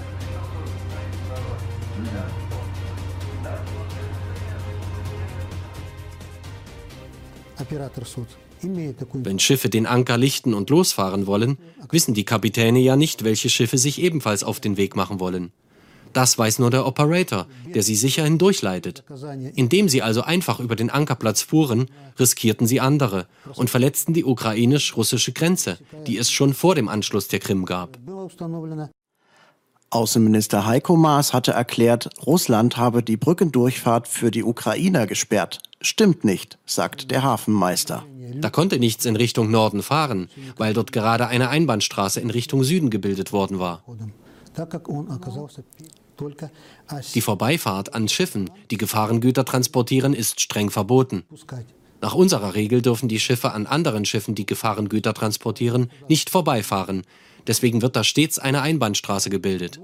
Wenn Schiffe den Anker lichten und losfahren wollen, wissen die Kapitäne ja nicht, welche Schiffe sich ebenfalls auf den Weg machen wollen. Das weiß nur der Operator, der sie sicher hindurchleitet. Indem sie also einfach über den Ankerplatz fuhren, riskierten sie andere und verletzten die ukrainisch-russische Grenze, die es schon vor dem Anschluss der Krim gab. Außenminister Heiko Maas hatte erklärt, Russland habe die Brückendurchfahrt für die Ukrainer gesperrt. Stimmt nicht, sagt der Hafenmeister. Da konnte nichts in Richtung Norden fahren, weil dort gerade eine Einbahnstraße in Richtung Süden gebildet worden war. Die Vorbeifahrt an Schiffen, die Gefahrengüter transportieren, ist streng verboten. Nach unserer Regel dürfen die Schiffe an anderen Schiffen, die Gefahrengüter transportieren, nicht vorbeifahren. Deswegen wird da stets eine Einbahnstraße gebildet.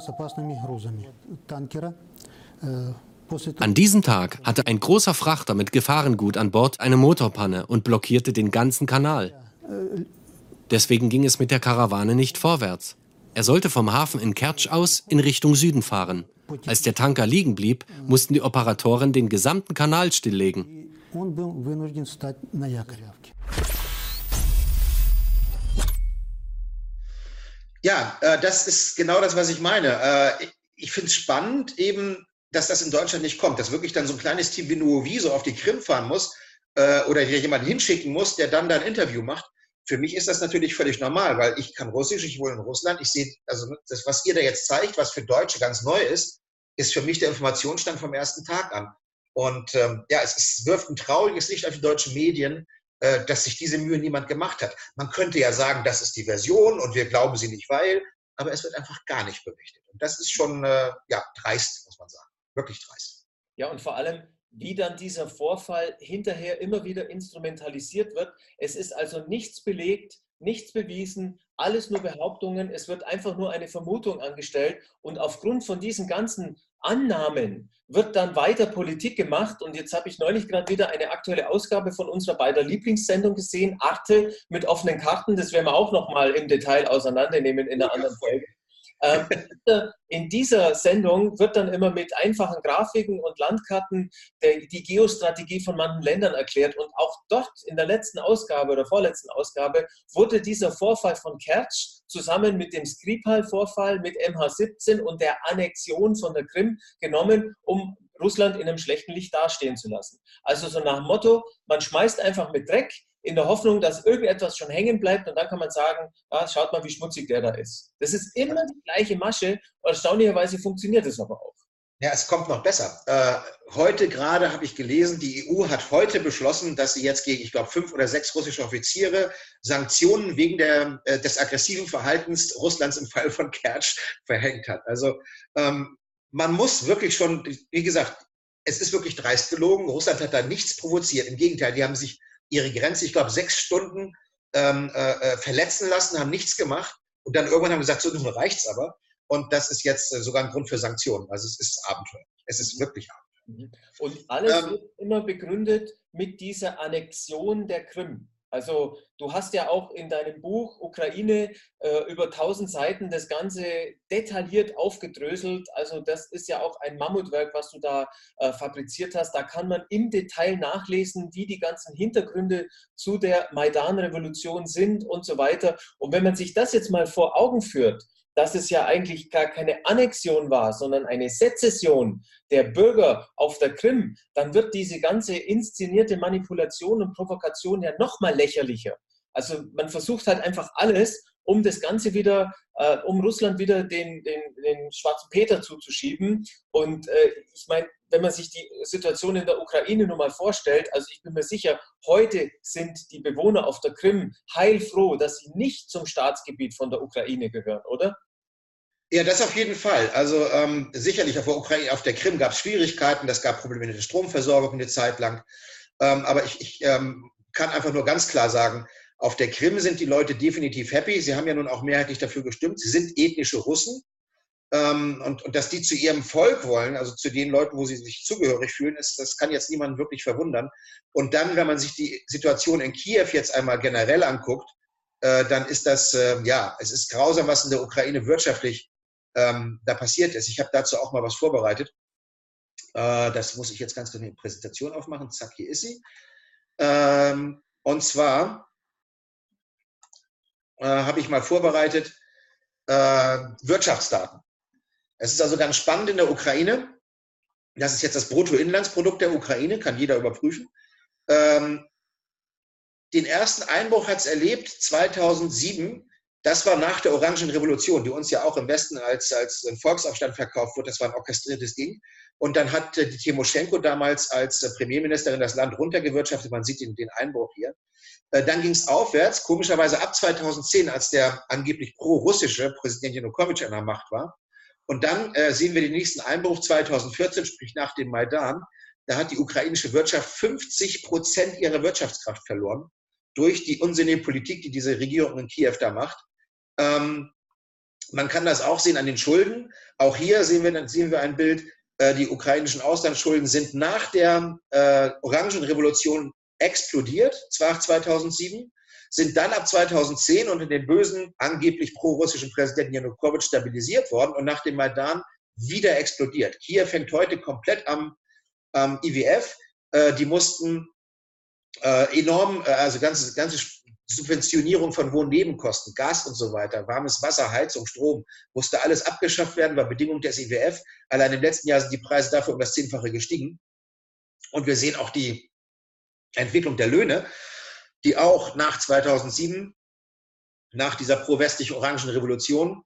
An diesem Tag hatte ein großer Frachter mit Gefahrengut an Bord eine Motorpanne und blockierte den ganzen Kanal. Deswegen ging es mit der Karawane nicht vorwärts. Er sollte vom Hafen in Kertsch aus in Richtung Süden fahren. Als der Tanker liegen blieb, mussten die Operatoren den gesamten Kanal stilllegen. Ja, äh, das ist genau das, was ich meine. Äh, ich ich finde es spannend eben, dass das in Deutschland nicht kommt, dass wirklich dann so ein kleines Team wie Nuoviso auf die Krim fahren muss, äh, oder hier jemanden hinschicken muss, der dann da ein Interview macht. Für mich ist das natürlich völlig normal, weil ich kann Russisch, ich wohne in Russland, ich sehe, also das, was ihr da jetzt zeigt, was für Deutsche ganz neu ist, ist für mich der Informationsstand vom ersten Tag an. Und ähm, ja, es, es wirft ein trauriges Licht auf die deutschen Medien, äh, dass sich diese Mühe niemand gemacht hat. Man könnte ja sagen, das ist die Version und wir glauben sie nicht, weil, aber es wird einfach gar nicht berichtet. Und das ist schon, äh, ja, dreist, muss man sagen. Wirklich dreist. Ja, und vor allem, wie dann dieser Vorfall hinterher immer wieder instrumentalisiert wird. Es ist also nichts belegt, nichts bewiesen, alles nur Behauptungen. Es wird einfach nur eine Vermutung angestellt und aufgrund von diesen ganzen Annahmen wird dann weiter Politik gemacht. Und jetzt habe ich neulich gerade wieder eine aktuelle Ausgabe von unserer beider Lieblingssendung gesehen, Arte mit offenen Karten. Das werden wir auch noch mal im Detail auseinandernehmen in einer anderen Folge. In dieser Sendung wird dann immer mit einfachen Grafiken und Landkarten die Geostrategie von manchen Ländern erklärt. Und auch dort in der letzten Ausgabe oder vorletzten Ausgabe wurde dieser Vorfall von Kertsch zusammen mit dem Skripal-Vorfall mit M H siebzehn und der Annexion von der Krim genommen, um Russland in einem schlechten Licht dastehen zu lassen. Also so nach dem Motto, man schmeißt einfach mit Dreck, in der Hoffnung, dass irgendetwas schon hängen bleibt und dann kann man sagen, ah, schaut mal, wie schmutzig der da ist. Das ist immer die gleiche Masche und erstaunlicherweise funktioniert es aber auch. Ja, es kommt noch besser. Äh, heute gerade habe ich gelesen, die E U hat heute beschlossen, dass sie jetzt gegen, ich glaube, fünf oder sechs russische Offiziere Sanktionen wegen der, äh, des aggressiven Verhaltens Russlands im Fall von Kertsch verhängt hat. Also ähm, man muss wirklich schon, wie gesagt, es ist wirklich dreist gelogen. Russland hat da nichts provoziert. Im Gegenteil, die haben sich ihre Grenze, ich glaube, sechs Stunden ähm, äh, verletzen lassen, haben nichts gemacht und dann irgendwann haben gesagt, so, nun reicht's aber. Und das ist jetzt äh, sogar ein Grund für Sanktionen. Also es ist Abenteuer. Es ist wirklich Abenteuer. Und alles ähm, wird immer begründet mit dieser Annexion der Krim. Also du hast ja auch in deinem Buch Ukraine äh, über tausend Seiten das Ganze detailliert aufgedröselt. Also das ist ja auch ein Mammutwerk, was du da äh, fabriziert hast. Da kann man im Detail nachlesen, wie die ganzen Hintergründe zu der Maidan-Revolution sind und so weiter. Und wenn man sich das jetzt mal vor Augen führt, dass es ja eigentlich gar keine Annexion war, sondern eine Sezession der Bürger auf der Krim, dann wird diese ganze inszenierte Manipulation und Provokation ja noch mal lächerlicher. Also man versucht halt einfach alles, um das Ganze wieder, äh, um Russland wieder den, den, den schwarzen Peter zuzuschieben. Und äh, ich meine, wenn man sich die Situation in der Ukraine nun mal vorstellt, also ich bin mir sicher, heute sind die Bewohner auf der Krim heilfroh, dass sie nicht zum Staatsgebiet von der Ukraine gehören, oder? Ja, das auf jeden Fall. Also ähm, sicherlich auf der, Ukraine, auf der Krim gab es Schwierigkeiten, das gab Probleme mit der Stromversorgung eine Zeit lang. Ähm, aber ich, ich ähm, kann einfach nur ganz klar sagen, auf der Krim sind die Leute definitiv happy. Sie haben ja nun auch mehrheitlich dafür gestimmt. Sie sind ethnische Russen. Ähm, und, und dass die zu ihrem Volk wollen, also zu den Leuten, wo sie sich zugehörig fühlen, ist, das kann jetzt niemanden wirklich verwundern. Und dann, wenn man sich die Situation in Kiew jetzt einmal generell anguckt, äh, dann ist das, äh, ja, es ist grausam, was in der Ukraine wirtschaftlich ähm, da passiert ist. Ich habe dazu auch mal was vorbereitet. Äh, das muss ich jetzt ganz kurz in die Präsentation aufmachen. Zack, hier ist sie. Ähm, und zwar äh, habe ich mal vorbereitet äh, Wirtschaftsdaten. Es ist also ganz spannend in der Ukraine. Das ist jetzt das Bruttoinlandsprodukt der Ukraine, kann jeder überprüfen. Ähm, den ersten Einbruch hat es erlebt zweitausendsieben. Das war nach der Orangen Revolution, die uns ja auch im Westen als, als ein Volksaufstand verkauft wurde. Das war ein orchestriertes Ding. Und dann hat die Timoschenko damals als Premierministerin das Land runtergewirtschaftet. Man sieht den, den Einbruch hier. Dann ging es aufwärts, komischerweise ab zweitausendzehn, als der angeblich pro-russische Präsident Janukowitsch an der Macht war. Und dann äh, sehen wir den nächsten Einbruch zweitausendvierzehn, sprich nach dem Maidan. Da hat die ukrainische Wirtschaft fünfzig Prozent ihrer Wirtschaftskraft verloren durch die unsinnige Politik, die diese Regierung in Kiew da macht. Ähm, man kann das auch sehen an den Schulden. Auch hier sehen wir, sehen wir ein Bild. Äh, die ukrainischen Auslandsschulden sind nach der äh, Orangenrevolution explodiert, zwar zweitausendsieben, sind dann ab zweitausendzehn unter dem bösen, angeblich pro-russischen Präsidenten Janukowitsch stabilisiert worden und nach dem Maidan wieder explodiert. Kiew hängt heute komplett am, am I W F. Äh, die mussten äh, enorm, äh, also ganze, ganze Subventionierung von hohen Nebenkosten, Gas und so weiter, warmes Wasser, Heizung, Strom, musste alles abgeschafft werden, war Bedingung des I W F. Allein im letzten Jahr sind die Preise dafür um das Zehnfache gestiegen. Und wir sehen auch die Entwicklung der Löhne, die auch nach zweitausendsieben, nach dieser pro-westlich-orangen Revolution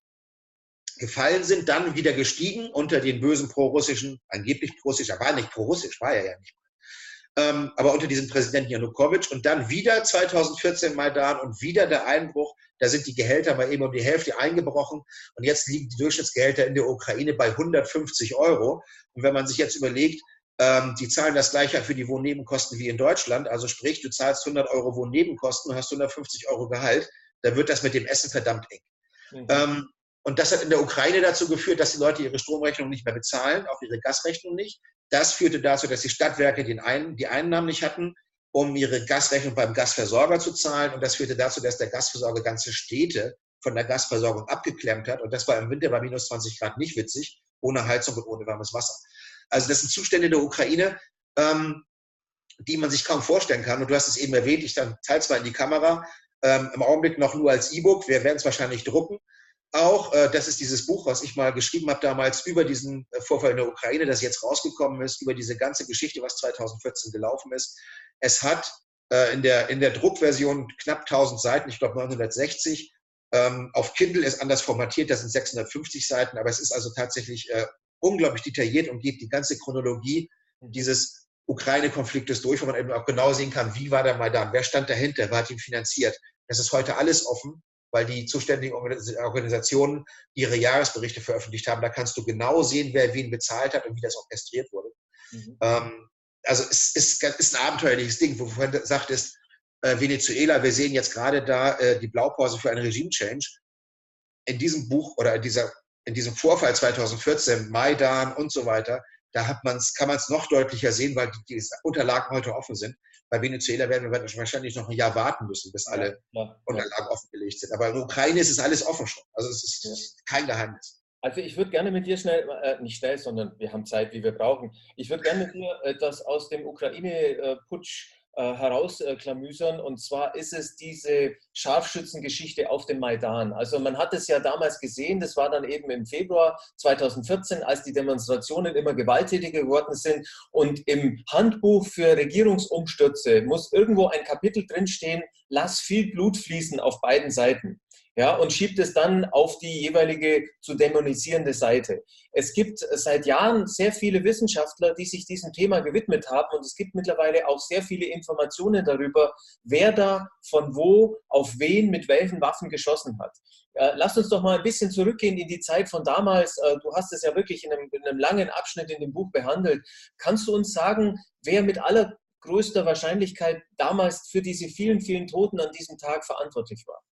gefallen sind, dann wieder gestiegen unter den bösen pro-russischen, angeblich pro-russisch, er war nicht pro-russisch, war er ja nicht. Ähm, aber unter diesem Präsidenten Janukowitsch und dann wieder zweitausendvierzehn Maidan und wieder der Einbruch, da sind die Gehälter mal eben um die Hälfte eingebrochen und jetzt liegen die Durchschnittsgehälter in der Ukraine bei hundertfünfzig Euro. Und wenn man sich jetzt überlegt, ähm, die zahlen das gleiche für die Wohnnebenkosten wie in Deutschland, also sprich, du zahlst hundert Euro Wohnnebenkosten und hast hundertfünfzig Euro Gehalt, dann wird das mit dem Essen verdammt eng. Mhm. Ähm, und das hat in der Ukraine dazu geführt, dass die Leute ihre Stromrechnung nicht mehr bezahlen, auch ihre Gasrechnung nicht. Das führte dazu, dass die Stadtwerke den Ein- die Einnahmen nicht hatten, um ihre Gasrechnung beim Gasversorger zu zahlen. Und das führte dazu, dass der Gasversorger ganze Städte von der Gasversorgung abgeklemmt hat. Und das war im Winter bei minus zwanzig Grad nicht witzig, ohne Heizung und ohne warmes Wasser. Also das sind Zustände in der Ukraine, ähm, die man sich kaum vorstellen kann. Und du hast es eben erwähnt, ich dann teile zwar in die Kamera, ähm, im Augenblick noch nur als E-Book. Wir werden es wahrscheinlich drucken. Auch, äh, das ist dieses Buch, was ich mal geschrieben habe damals über diesen äh, Vorfall in der Ukraine, das jetzt rausgekommen ist, über diese ganze Geschichte, was zweitausendvierzehn gelaufen ist. Es hat äh, in der, in der Druckversion knapp tausend Seiten, ich glaube neunhundertsechzig. Ähm, auf Kindle ist anders formatiert, das sind sechshundertfünfzig Seiten, aber es ist also tatsächlich äh, unglaublich detailliert und geht die ganze Chronologie dieses Ukraine-Konfliktes durch, wo man eben auch genau sehen kann, wie war der Maidan, wer stand dahinter, wer hat ihn finanziert. Das ist heute alles offen, weil die zuständigen Organisationen ihre Jahresberichte veröffentlicht haben. Da kannst du genau sehen, wer wen bezahlt hat und wie das orchestriert wurde. Mhm. Ähm, also es ist, ist ein abenteuerliches Ding, wo du vorhin sagtest, äh, Venezuela, wir sehen jetzt gerade da äh, die Blaupause für einen Regime-Change. In diesem Buch oder in, dieser, in diesem Vorfall zweitausendvierzehn, Maidan und so weiter, da hat man's, kann man es noch deutlicher sehen, weil die, die Unterlagen heute offen sind. Bei Venezuela werden wir wahrscheinlich noch ein Jahr warten müssen, bis alle ja, ja, Unterlagen ja. offengelegt sind. Aber in der Ukraine ist es alles offen schon. Also es ist ja. kein Geheimnis. Also ich würde gerne mit dir schnell, äh, nicht schnell, sondern wir haben Zeit, wie wir brauchen. Ich würde gerne mit dir etwas aus dem Ukraine-Putsch äh, herausklamüsern. Und zwar ist es diese Scharfschützengeschichte auf dem Maidan. Also man hat es ja damals gesehen, das war dann eben im Februar zweitausendvierzehn, als die Demonstrationen immer gewalttätiger geworden sind. Und im Handbuch für Regierungsumstürze muss irgendwo ein Kapitel drinstehen, lass viel Blut fließen auf beiden Seiten. Ja, und schiebt es dann auf die jeweilige zu dämonisierende Seite. Es gibt seit Jahren sehr viele Wissenschaftler, die sich diesem Thema gewidmet haben und es gibt mittlerweile auch sehr viele Informationen darüber, wer da von wo, auf wen, mit welchen Waffen geschossen hat. Äh, lasst uns doch mal ein bisschen zurückgehen in die Zeit von damals. Äh, du hast es ja wirklich in einem, in einem langen Abschnitt in dem Buch behandelt. Kannst du uns sagen, wer mit allergrößter Wahrscheinlichkeit damals für diese vielen, vielen Toten an diesem Tag verantwortlich war?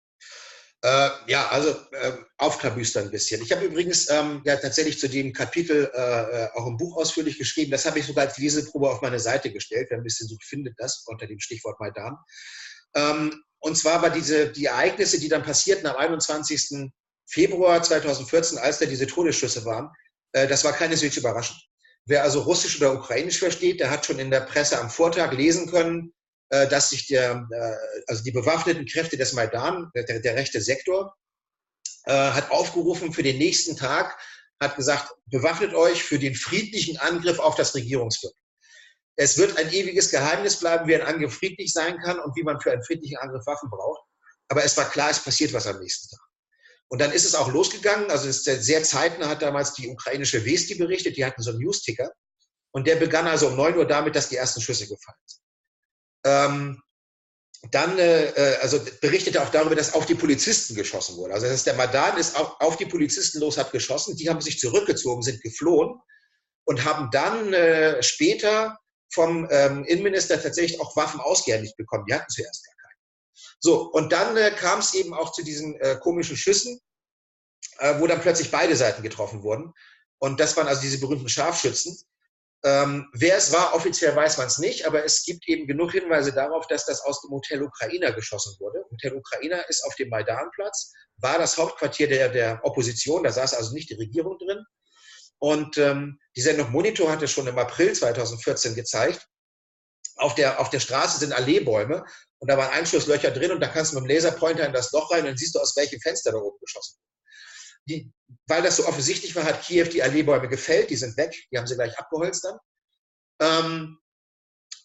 Äh, ja, also äh, aufklabüstern ein bisschen. Ich habe übrigens ähm, ja tatsächlich zu dem Kapitel äh, auch ein Buch ausführlich geschrieben. Das habe ich sogar als Leseprobe auf meine Seite gestellt. Wer ein bisschen sucht, findet das unter dem Stichwort Maidan. Ähm, und zwar war diese, die Ereignisse, die dann passierten am einundzwanzigsten Februar zweitausendvierzehn, als da diese Todesschüsse waren, äh, das war keineswegs überraschend. Wer also Russisch oder Ukrainisch versteht, der hat schon in der Presse am Vortag lesen können, dass sich der, also die bewaffneten Kräfte des Maidan, der, der rechte Sektor, äh, hat aufgerufen für den nächsten Tag, hat gesagt, bewaffnet euch für den friedlichen Angriff auf das Regierungsviertel. Es wird ein ewiges Geheimnis bleiben, wie ein Angriff friedlich sein kann und wie man für einen friedlichen Angriff Waffen braucht. Aber es war klar, es passiert was am nächsten Tag. Und dann ist es auch losgegangen, also es ist sehr zeitnah, hat damals die ukrainische Vesti berichtet, die hatten so einen News-Ticker. Und der begann also um neun Uhr damit, dass die ersten Schüsse gefallen sind. Ähm, dann äh, also berichtete auch darüber, dass auf die Polizisten geschossen wurde. Also das heißt, der Maidan ist auf, auf die Polizisten los, hat geschossen, die haben sich zurückgezogen, sind geflohen und haben dann äh, später vom ähm, Innenminister tatsächlich auch Waffen ausgehändigt bekommen. Die hatten zuerst gar keine. So, und dann äh, kam es eben auch zu diesen äh, komischen Schüssen, äh, wo dann plötzlich beide Seiten getroffen wurden. Und das waren also diese berühmten Scharfschützen. Ähm, wer es war, offiziell weiß man es nicht, aber es gibt eben genug Hinweise darauf, dass das aus dem Hotel Ukraina geschossen wurde. Hotel Ukraina ist auf dem Maidanplatz, war das Hauptquartier der, der Opposition, da saß also nicht die Regierung drin. Und ähm, die Sendung Monitor hatte schon im April zweitausendvierzehn gezeigt, auf der, auf der Straße sind Alleebäume und da waren Einschusslöcher drin und da kannst du mit dem Laserpointer in das Loch rein und dann siehst du, aus welchem Fenster da oben geschossen wurde. Die, weil das so offensichtlich war, hat Kiew die Alleebäume gefällt, die sind weg, die haben sie gleich abgeholzt dann. Ähm,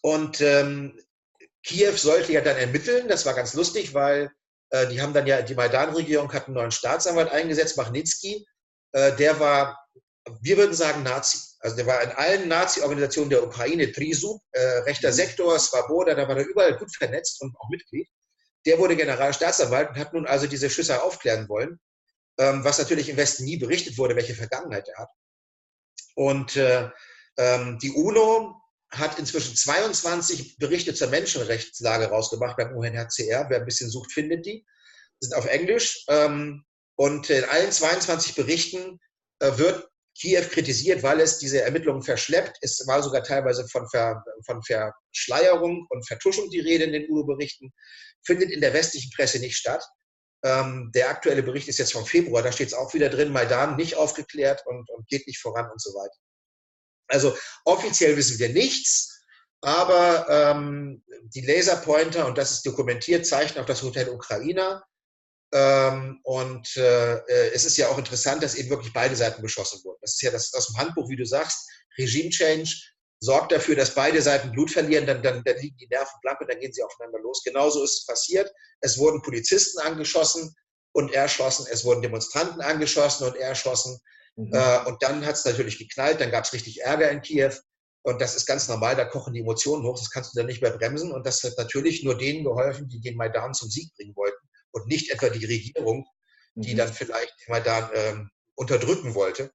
Und ähm, Kiew sollte ja dann ermitteln. Das war ganz lustig, weil äh, die haben dann ja, die Maidan-Regierung hat einen neuen Staatsanwalt eingesetzt, Machnitsky. Äh, der war, wir würden sagen, Nazi. Also der war in allen Nazi-Organisationen der Ukraine, Trisub, äh, rechter Sektor, Svoboda, da war er überall gut vernetzt und auch Mitglied. Der wurde Generalstaatsanwalt und hat nun also diese Schüsse aufklären wollen, ähm, was natürlich im Westen nie berichtet wurde, welche Vergangenheit er hat. Und äh, ähm, die UNO hat inzwischen zweiundzwanzig Berichte zur Menschenrechtslage rausgebracht beim U N H C R. Wer ein bisschen sucht, findet die. Die sind auf Englisch. Ähm, und in allen zweiundzwanzig Berichten äh, wird Kiew kritisiert, weil es diese Ermittlungen verschleppt. Es war sogar teilweise von, Ver, von Verschleierung und Vertuschung die Rede in den U N-Berichten. Findet in der westlichen Presse nicht statt. Ähm, der aktuelle Bericht ist jetzt vom Februar. Da steht es auch wieder drin, Maidan nicht aufgeklärt und, und geht nicht voran und so weiter. Also offiziell wissen wir nichts, aber ähm, die Laserpointer, und das ist dokumentiert, zeichnen auf das Hotel Ukraina. Ähm, und äh, es ist ja auch interessant, dass eben wirklich beide Seiten beschossen wurden. Das ist ja das aus dem Handbuch, wie du sagst, Regime Change sorgt dafür, dass beide Seiten Blut verlieren, dann, dann, dann liegen die Nerven blank und dann gehen sie aufeinander los. Genauso ist es passiert. Es wurden Polizisten angeschossen und erschossen, es wurden Demonstranten angeschossen und erschossen. Mhm. Äh, und dann hat es natürlich geknallt, dann gab es richtig Ärger in Kiew. Und das ist ganz normal, da kochen die Emotionen hoch, das kannst du dann nicht mehr bremsen. Und das hat natürlich nur denen geholfen, die den Maidan zum Sieg bringen wollten. Und nicht etwa die Regierung, die mhm. dann vielleicht den Maidan ähm, unterdrücken wollte.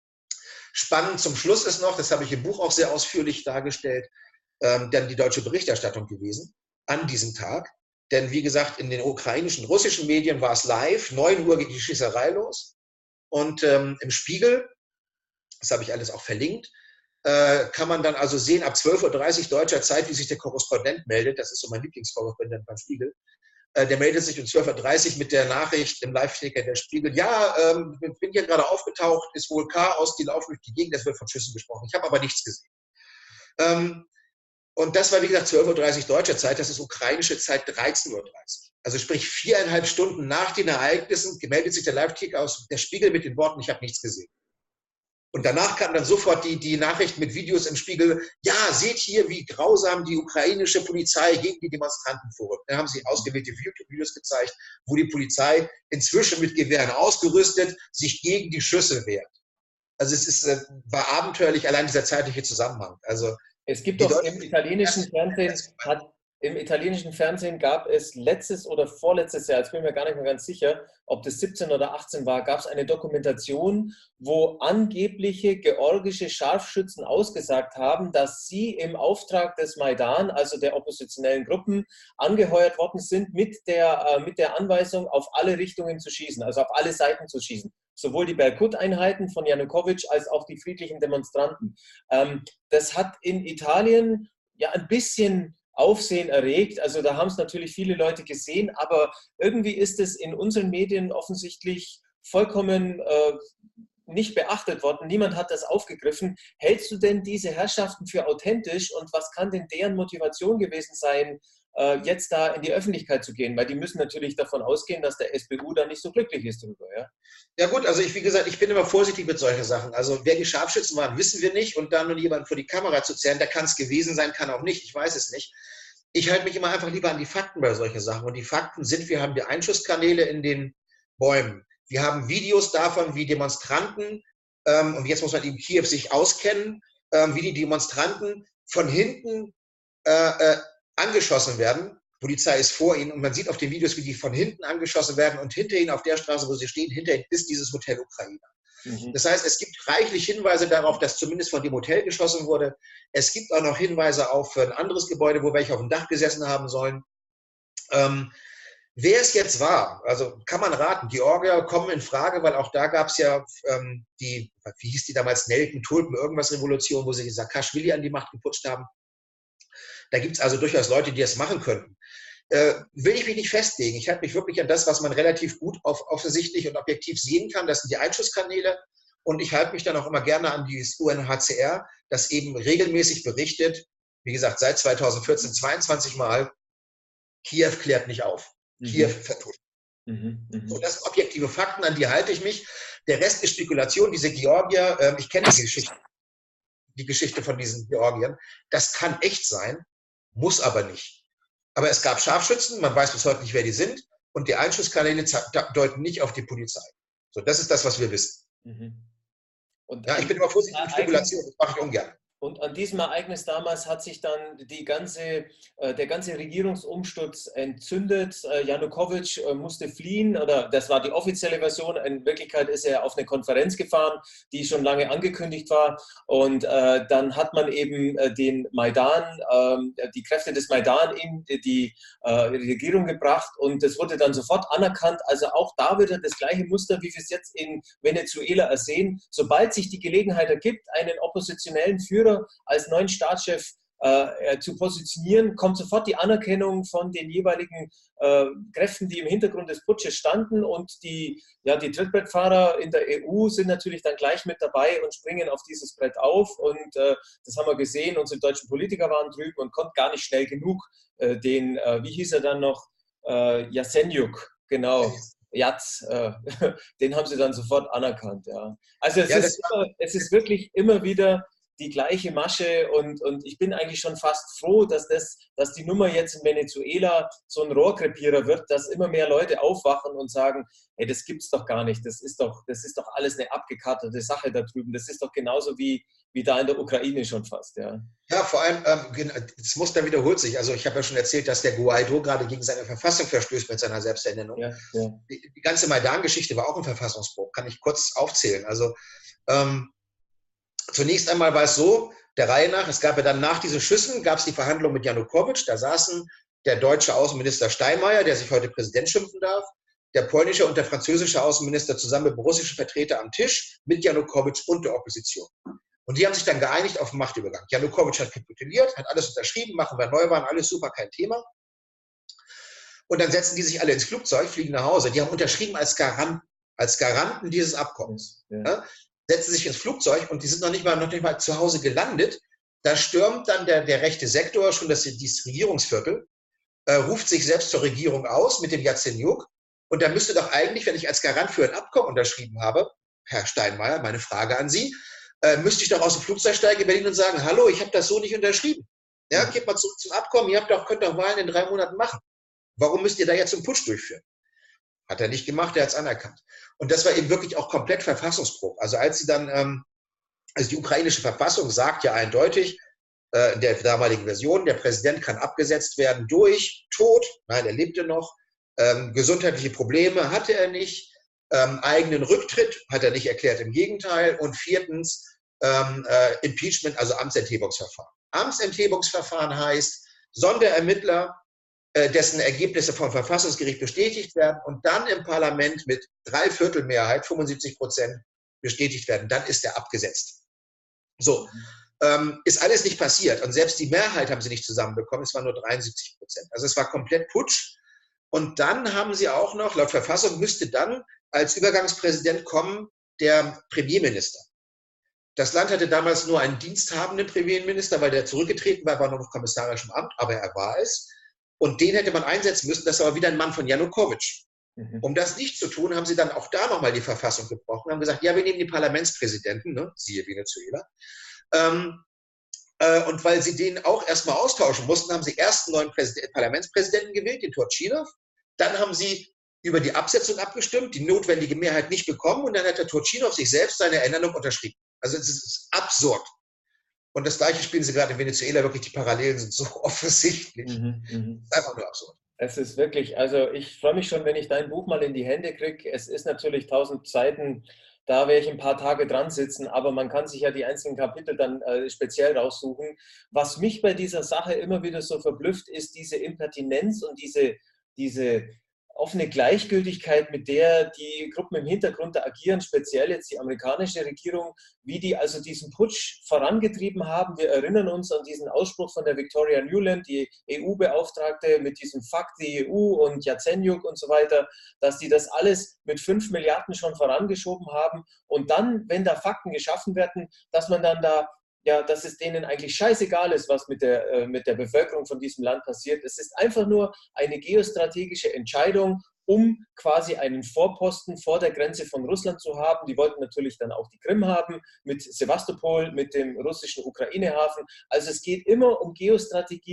Spannend zum Schluss ist noch, das habe ich im Buch auch sehr ausführlich dargestellt, ähm, dann die deutsche Berichterstattung gewesen an diesem Tag. Denn wie gesagt, in den ukrainischen, russischen Medien war es live, neun Uhr geht die Schießerei los. Und ähm, im Spiegel, das habe ich alles auch verlinkt, äh, kann man dann also sehen, ab zwölf Uhr dreißig deutscher Zeit, wie sich der Korrespondent meldet. Das ist so mein Lieblingskorrespondent beim Spiegel. Äh, der meldet sich um zwölf Uhr dreißig mit der Nachricht im Live-Ticker der Spiegel. Ja, ähm, ich bin hier gerade aufgetaucht, ist wohl Chaos, die laufen durch die Gegend, es wird von Schüssen gesprochen. Ich habe aber nichts gesehen. Ähm, und das war, wie gesagt, zwölf Uhr dreißig deutscher Zeit, das ist ukrainische Zeit dreizehn Uhr dreißig. Also sprich viereinhalb Stunden nach den Ereignissen meldet sich der Live-Ticker aus der Spiegel mit den Worten, ich habe nichts gesehen. Und danach kam dann sofort die, die Nachricht mit Videos im Spiegel, ja, seht hier, wie grausam die ukrainische Polizei gegen die Demonstranten vorrückt. Dann haben sie ausgewählte YouTube-Videos gezeigt, wo die Polizei inzwischen mit Gewehren ausgerüstet sich gegen die Schüsse wehrt. Also es ist, äh, war abenteuerlich, allein dieser zeitliche Zusammenhang. Also es gibt doch im italienischen Fernsehen, hat, im italienischen Fernsehen gab es letztes oder vorletztes Jahr, jetzt bin ich mir gar nicht mehr ganz sicher, ob das siebzehn oder achtzehn war, gab es eine Dokumentation, wo angebliche georgische Scharfschützen ausgesagt haben, dass sie im Auftrag des Maidan, also der oppositionellen Gruppen, angeheuert worden sind, mit der, äh, mit der Anweisung, auf alle Richtungen zu schießen, also auf alle Seiten zu schießen. Sowohl die Berkut-Einheiten von Janukowitsch als auch die friedlichen Demonstranten. Ähm, das hat in Italien ja ein bisschen Aufsehen erregt. Also da haben es natürlich viele Leute gesehen, aber irgendwie ist es in unseren Medien offensichtlich vollkommen äh, nicht beachtet worden. Niemand hat das aufgegriffen. Hältst du denn diese Herrschaften für authentisch und was kann denn deren Motivation gewesen sein, äh, jetzt da in die Öffentlichkeit zu gehen? Weil die müssen natürlich davon ausgehen, dass der S B U da nicht so glücklich ist darüber. Ja, ja gut, also ich, wie gesagt, ich bin immer vorsichtig mit solchen Sachen. Also wer die Scharfschützen waren, wissen wir nicht. Und dann nur jemanden vor die Kamera zu zerren, der kann es gewesen sein, kann auch nicht. Ich weiß es nicht. Ich halte mich immer einfach lieber an die Fakten bei solchen Sachen. Und die Fakten sind, wir haben die Einschusskanäle in den Bäumen. Wir haben Videos davon, wie Demonstranten, ähm, und jetzt muss man in Kiew sich auskennen, ähm, wie die Demonstranten von hinten äh, äh, angeschossen werden. Die Polizei ist vor ihnen und man sieht auf den Videos, wie die von hinten angeschossen werden und hinter ihnen auf der Straße, wo sie stehen, hinter ihnen ist dieses Hotel Ukraina. Mhm. Das heißt, es gibt reichlich Hinweise darauf, dass zumindest von dem Hotel geschossen wurde. Es gibt auch noch Hinweise auf ein anderes Gebäude, wo welche auf dem Dach gesessen haben sollen. Ähm, wer es jetzt war, also kann man raten, Georgier kommen in Frage, weil auch da gab es ja ähm, die, wie hieß die damals, Nelken, Tulpen, irgendwas Revolution, wo sie Saakashvili an die Macht geputscht haben. Da gibt es also durchaus Leute, die das machen könnten. Äh, will ich mich nicht festlegen. Ich halte mich wirklich an das, was man relativ gut auf, offensichtlich und objektiv sehen kann. Das sind die Einschusskanäle. Und ich halte mich dann auch immer gerne an die U N H C R, das eben regelmäßig berichtet, wie gesagt, seit zweitausendvierzehn zweiundzwanzig Mal, Kiew klärt nicht auf. Mhm. Kiew vertuscht. Mhm, mh. So, das sind objektive Fakten, an die halte ich mich. Der Rest ist Spekulation. Diese Georgier, äh, ich kenne die Geschichte, die Geschichte von diesen Georgiern, das kann echt sein. muss aber nicht. Aber es gab Scharfschützen, man weiß bis heute nicht, wer die sind, und die Einschusskanäle deuten nicht auf die Polizei. So, das ist das, was wir wissen. Mhm. Und ja, ich bin immer vorsichtig mit Spekulation, das mache ich ungern. Und an diesem Ereignis damals hat sich dann die ganze, äh, der ganze Regierungsumsturz entzündet. Äh, Janukowitsch äh, musste fliehen, oder das war die offizielle Version. In Wirklichkeit ist er auf eine Konferenz gefahren, die schon lange angekündigt war. Und äh, dann hat man eben äh, den Maidan, äh, die Kräfte des Maidan in die äh, Regierung gebracht. Und das wurde dann sofort anerkannt. Also auch da wieder das gleiche Muster, wie wir es jetzt in Venezuela ersehen. Sobald sich die Gelegenheit ergibt, einen oppositionellen Führer als neuen Staatschef äh, zu positionieren, kommt sofort die Anerkennung von den jeweiligen äh, Kräften, die im Hintergrund des Putsches standen, und die, ja, die Trittbrettfahrer in der E U sind natürlich dann gleich mit dabei und springen auf dieses Brett auf, und äh, das haben wir gesehen, unsere deutschen Politiker waren drüben und konnten gar nicht schnell genug äh, den, äh, wie hieß er dann noch, äh, Jasenjuk, genau, Jatz, äh, den haben sie dann sofort anerkannt. Ja. Also es, ja, ist immer, es ist wirklich immer wieder die gleiche Masche, und, und ich bin eigentlich schon fast froh, dass, das, dass die Nummer jetzt in Venezuela so ein Rohrkrepierer wird, dass immer mehr Leute aufwachen und sagen, hey, das gibt's doch gar nicht, das ist doch, das ist doch alles eine abgekartete Sache da drüben, das ist doch genauso wie, wie da in der Ukraine schon fast. Ja, ja, vor allem, ähm, das Muster wiederholt sich. Also ich habe ja schon erzählt, dass der Guaido gerade gegen seine Verfassung verstößt mit seiner Selbsternennung. Ja, ja. Die, die ganze Maidan-Geschichte war auch ein Verfassungsbruch, kann ich kurz aufzählen. Also ähm, zunächst einmal war es so, der Reihe nach, es gab ja dann nach diesen Schüssen, gab es die Verhandlung mit Janukowitsch, da saßen der deutsche Außenminister Steinmeier, der sich heute Präsident schimpfen darf, der polnische und der französische Außenminister zusammen mit dem russischen Vertreter am Tisch, mit Janukowitsch und der Opposition. Und die haben sich dann geeinigt auf den Machtübergang. Janukowitsch hat kapituliert, hat alles unterschrieben, machen wir Neuwahlen, alles super, kein Thema. Und dann setzen die sich alle ins Flugzeug, fliegen nach Hause. Die haben unterschrieben als, Garant, als Garanten dieses Abkommens. Ja. Ja? Setzen sich ins Flugzeug, und die sind noch nicht mal, noch nicht mal zu Hause gelandet. Da stürmt dann der, der rechte Sektor, schon das, dieses Regierungsviertel, äh, ruft sich selbst zur Regierung aus mit dem Jazenjuk. Und da müsste doch eigentlich, wenn ich als Garant für ein Abkommen unterschrieben habe, Herr Steinmeier, meine Frage an Sie, äh, müsste ich doch aus dem Flugzeug steigen in Berlin und sagen, hallo, ich habe das so nicht unterschrieben. Ja, geht mal zurück zum Abkommen, ihr habt doch, könnt doch Wahlen in drei Monaten machen. Warum müsst ihr da jetzt einen Putsch durchführen? Hat er nicht gemacht, er hat es anerkannt. Und das war eben wirklich auch komplett Verfassungsbruch. Also als sie dann, ähm, also die ukrainische Verfassung sagt ja eindeutig, äh, in der damaligen Version, der Präsident kann abgesetzt werden durch Tod, nein, er lebte noch, ähm, gesundheitliche Probleme hatte er nicht, ähm, eigenen Rücktritt hat er nicht erklärt, im Gegenteil, und viertens ähm, äh, Impeachment, also Amtsenthebungsverfahren. Amtsenthebungsverfahren heißt, Sonderermittler, dessen Ergebnisse vom Verfassungsgericht bestätigt werden und dann im Parlament mit Dreiviertelmehrheit, fünfundsiebzig Prozent, bestätigt werden. Dann ist er abgesetzt. So, ähm, ist alles nicht passiert. Und selbst die Mehrheit haben sie nicht zusammenbekommen. Es waren nur dreiundsiebzig Prozent. Also es war komplett Putsch. Und dann haben sie auch noch, laut Verfassung müsste dann als Übergangspräsident kommen der Premierminister. Das Land hatte damals nur einen diensthabenden Premierminister, weil der zurückgetreten war, war nur noch kommissarisch im Amt, aber er war es. Und den hätte man einsetzen müssen, das war aber wieder ein Mann von Janukowitsch. Mhm. Um das nicht zu tun, haben sie dann auch da nochmal die Verfassung gebrochen, haben gesagt, ja, wir nehmen die Parlamentspräsidenten, ne, siehe Venezuela. Ähm, äh, und weil sie den auch erstmal austauschen mussten, haben sie erst einen neuen Präsident, Parlamentspräsidenten gewählt, den Turchinov. Dann haben sie über die Absetzung abgestimmt, die notwendige Mehrheit nicht bekommen, und dann hat der Turchinov sich selbst seine Ernennung unterschrieben. Also es ist absurd. Und das Gleiche spielen sie gerade in Venezuela, wirklich, die Parallelen sind so offensichtlich. Mhm, mh. Es ist einfach nur absurd. Es ist wirklich, also ich freue mich schon, wenn ich dein Buch mal in die Hände kriege. Es ist natürlich tausend Seiten, da werde ich ein paar Tage dran sitzen, aber man kann sich ja die einzelnen Kapitel dann äh, speziell raussuchen. Was mich bei dieser Sache immer wieder so verblüfft, ist diese Impertinenz und diese, diese offene Gleichgültigkeit, mit der die Gruppen im Hintergrund da agieren, speziell jetzt die amerikanische Regierung, wie die also diesen Putsch vorangetrieben haben. Wir erinnern uns an diesen Ausspruch von der Victoria Nuland, die E U-Beauftragte, mit diesem Fuck die E U und Jazenjuk und so weiter, dass die das alles mit fünf Milliarden schon vorangeschoben haben. Und dann, wenn da Fakten geschaffen werden, dass man dann da ja, dass es denen eigentlich scheißegal ist, was mit der, äh, mit der Bevölkerung von diesem Land passiert. Es ist einfach nur eine geostrategische Entscheidung, um quasi einen Vorposten vor der Grenze von Russland zu haben. Die wollten natürlich dann auch die Krim haben, mit Sewastopol, mit dem russischen Ukraine-Hafen. Also es geht immer um Geostrategie,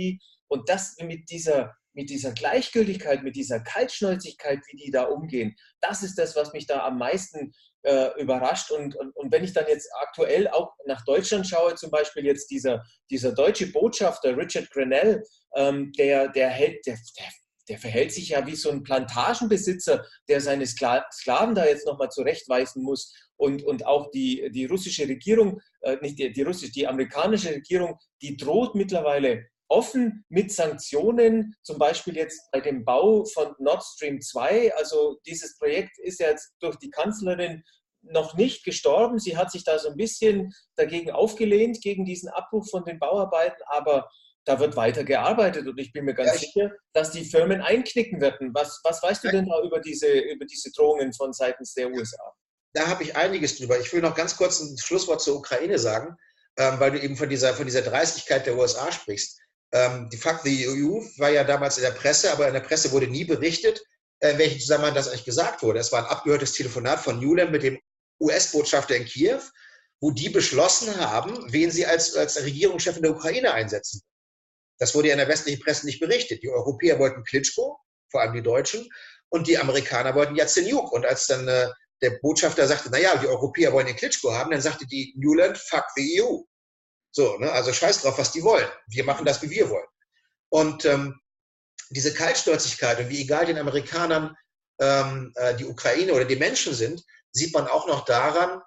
Und das mit dieser, mit dieser Gleichgültigkeit, mit dieser Kaltschnäuzigkeit, wie die da umgehen, das ist das, was mich da am meisten äh, überrascht. Und, und, und wenn ich dann jetzt aktuell auch nach Deutschland schaue, zum Beispiel jetzt dieser, dieser deutsche Botschafter Richard Grenell, ähm, der, der, hält, der, der Der verhält sich ja wie so ein Plantagenbesitzer, der seine Skla Sklaven da jetzt nochmal zurechtweisen muss. Und, und auch die, die russische Regierung, äh, nicht die, die russische, die amerikanische Regierung, die droht mittlerweile offen mit Sanktionen, zum Beispiel jetzt bei dem Bau von Nord Stream zwei. Also dieses Projekt ist ja jetzt durch die Kanzlerin noch nicht gestorben. Sie hat sich da so ein bisschen dagegen aufgelehnt, gegen diesen Abbruch von den Bauarbeiten, aber da wird weiter gearbeitet und ich bin mir ganz ja, sicher, dass die Firmen einknicken werden. Was, was weißt du denn da über diese, über diese Drohungen von seitens der U S A? Da habe ich einiges drüber. Ich will noch ganz kurz ein Schlusswort zur Ukraine sagen, ähm, weil du eben von dieser, von dieser Dreistigkeit der U S A sprichst. Ähm, die Fakt, die E U war ja damals in der Presse, aber in der Presse wurde nie berichtet, äh, in welchem Zusammenhang das eigentlich gesagt wurde. Es war ein abgehörtes Telefonat von Nuland mit dem U S-Botschafter in Kiew, wo die beschlossen haben, wen sie als, als Regierungschef in der Ukraine einsetzen. Das wurde ja in der westlichen Presse nicht berichtet. Die Europäer wollten Klitschko, vor allem die Deutschen, und die Amerikaner wollten Yatsenyuk. Und als dann äh, der Botschafter sagte, naja, die Europäer wollen den Klitschko haben, dann sagte die Nuland, fuck the E U. So, ne, also scheiß drauf, was die wollen. Wir machen das, wie wir wollen. Und ähm, diese Kaltstürzigkeit und wie egal den Amerikanern ähm, äh, die Ukraine oder die Menschen sind, sieht man auch noch daran,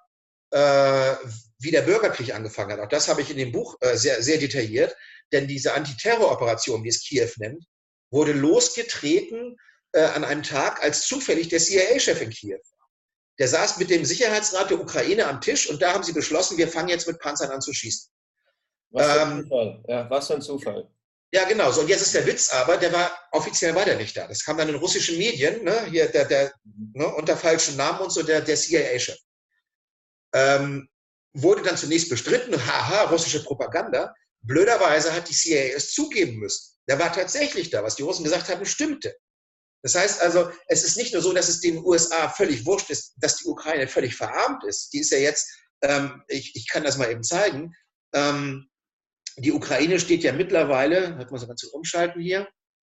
äh, wie der Bürgerkrieg angefangen hat. Auch das habe ich in dem Buch äh, sehr, sehr detailliert. Denn diese Antiterroroperation, wie es Kiew nennt, wurde losgetreten äh, an einem Tag, als zufällig der C I A-Chef in Kiew war. Der saß mit dem Sicherheitsrat der Ukraine am Tisch und da haben sie beschlossen, wir fangen jetzt mit Panzern an zu schießen. Was für ein ähm, Zufall. Ja, was für ein Zufall. Ja, genau. So, und jetzt ist der Witz aber, der war, offiziell war der nicht da. Das kam dann in russischen Medien, ne, hier der, der, ne, unter falschen Namen und so, der, der C I A-Chef. Ähm, wurde dann zunächst bestritten, haha, russische Propaganda. Blöderweise hat die C I A es zugeben müssen. Der war tatsächlich da. Was die Russen gesagt haben, stimmte. Das heißt also, es ist nicht nur so, dass es den U S A völlig wurscht ist, dass die Ukraine völlig verarmt ist. Die ist ja jetzt, ähm, ich, ich kann das mal eben zeigen, ähm, die Ukraine steht ja mittlerweile, halt mal so ganz umschalten hier,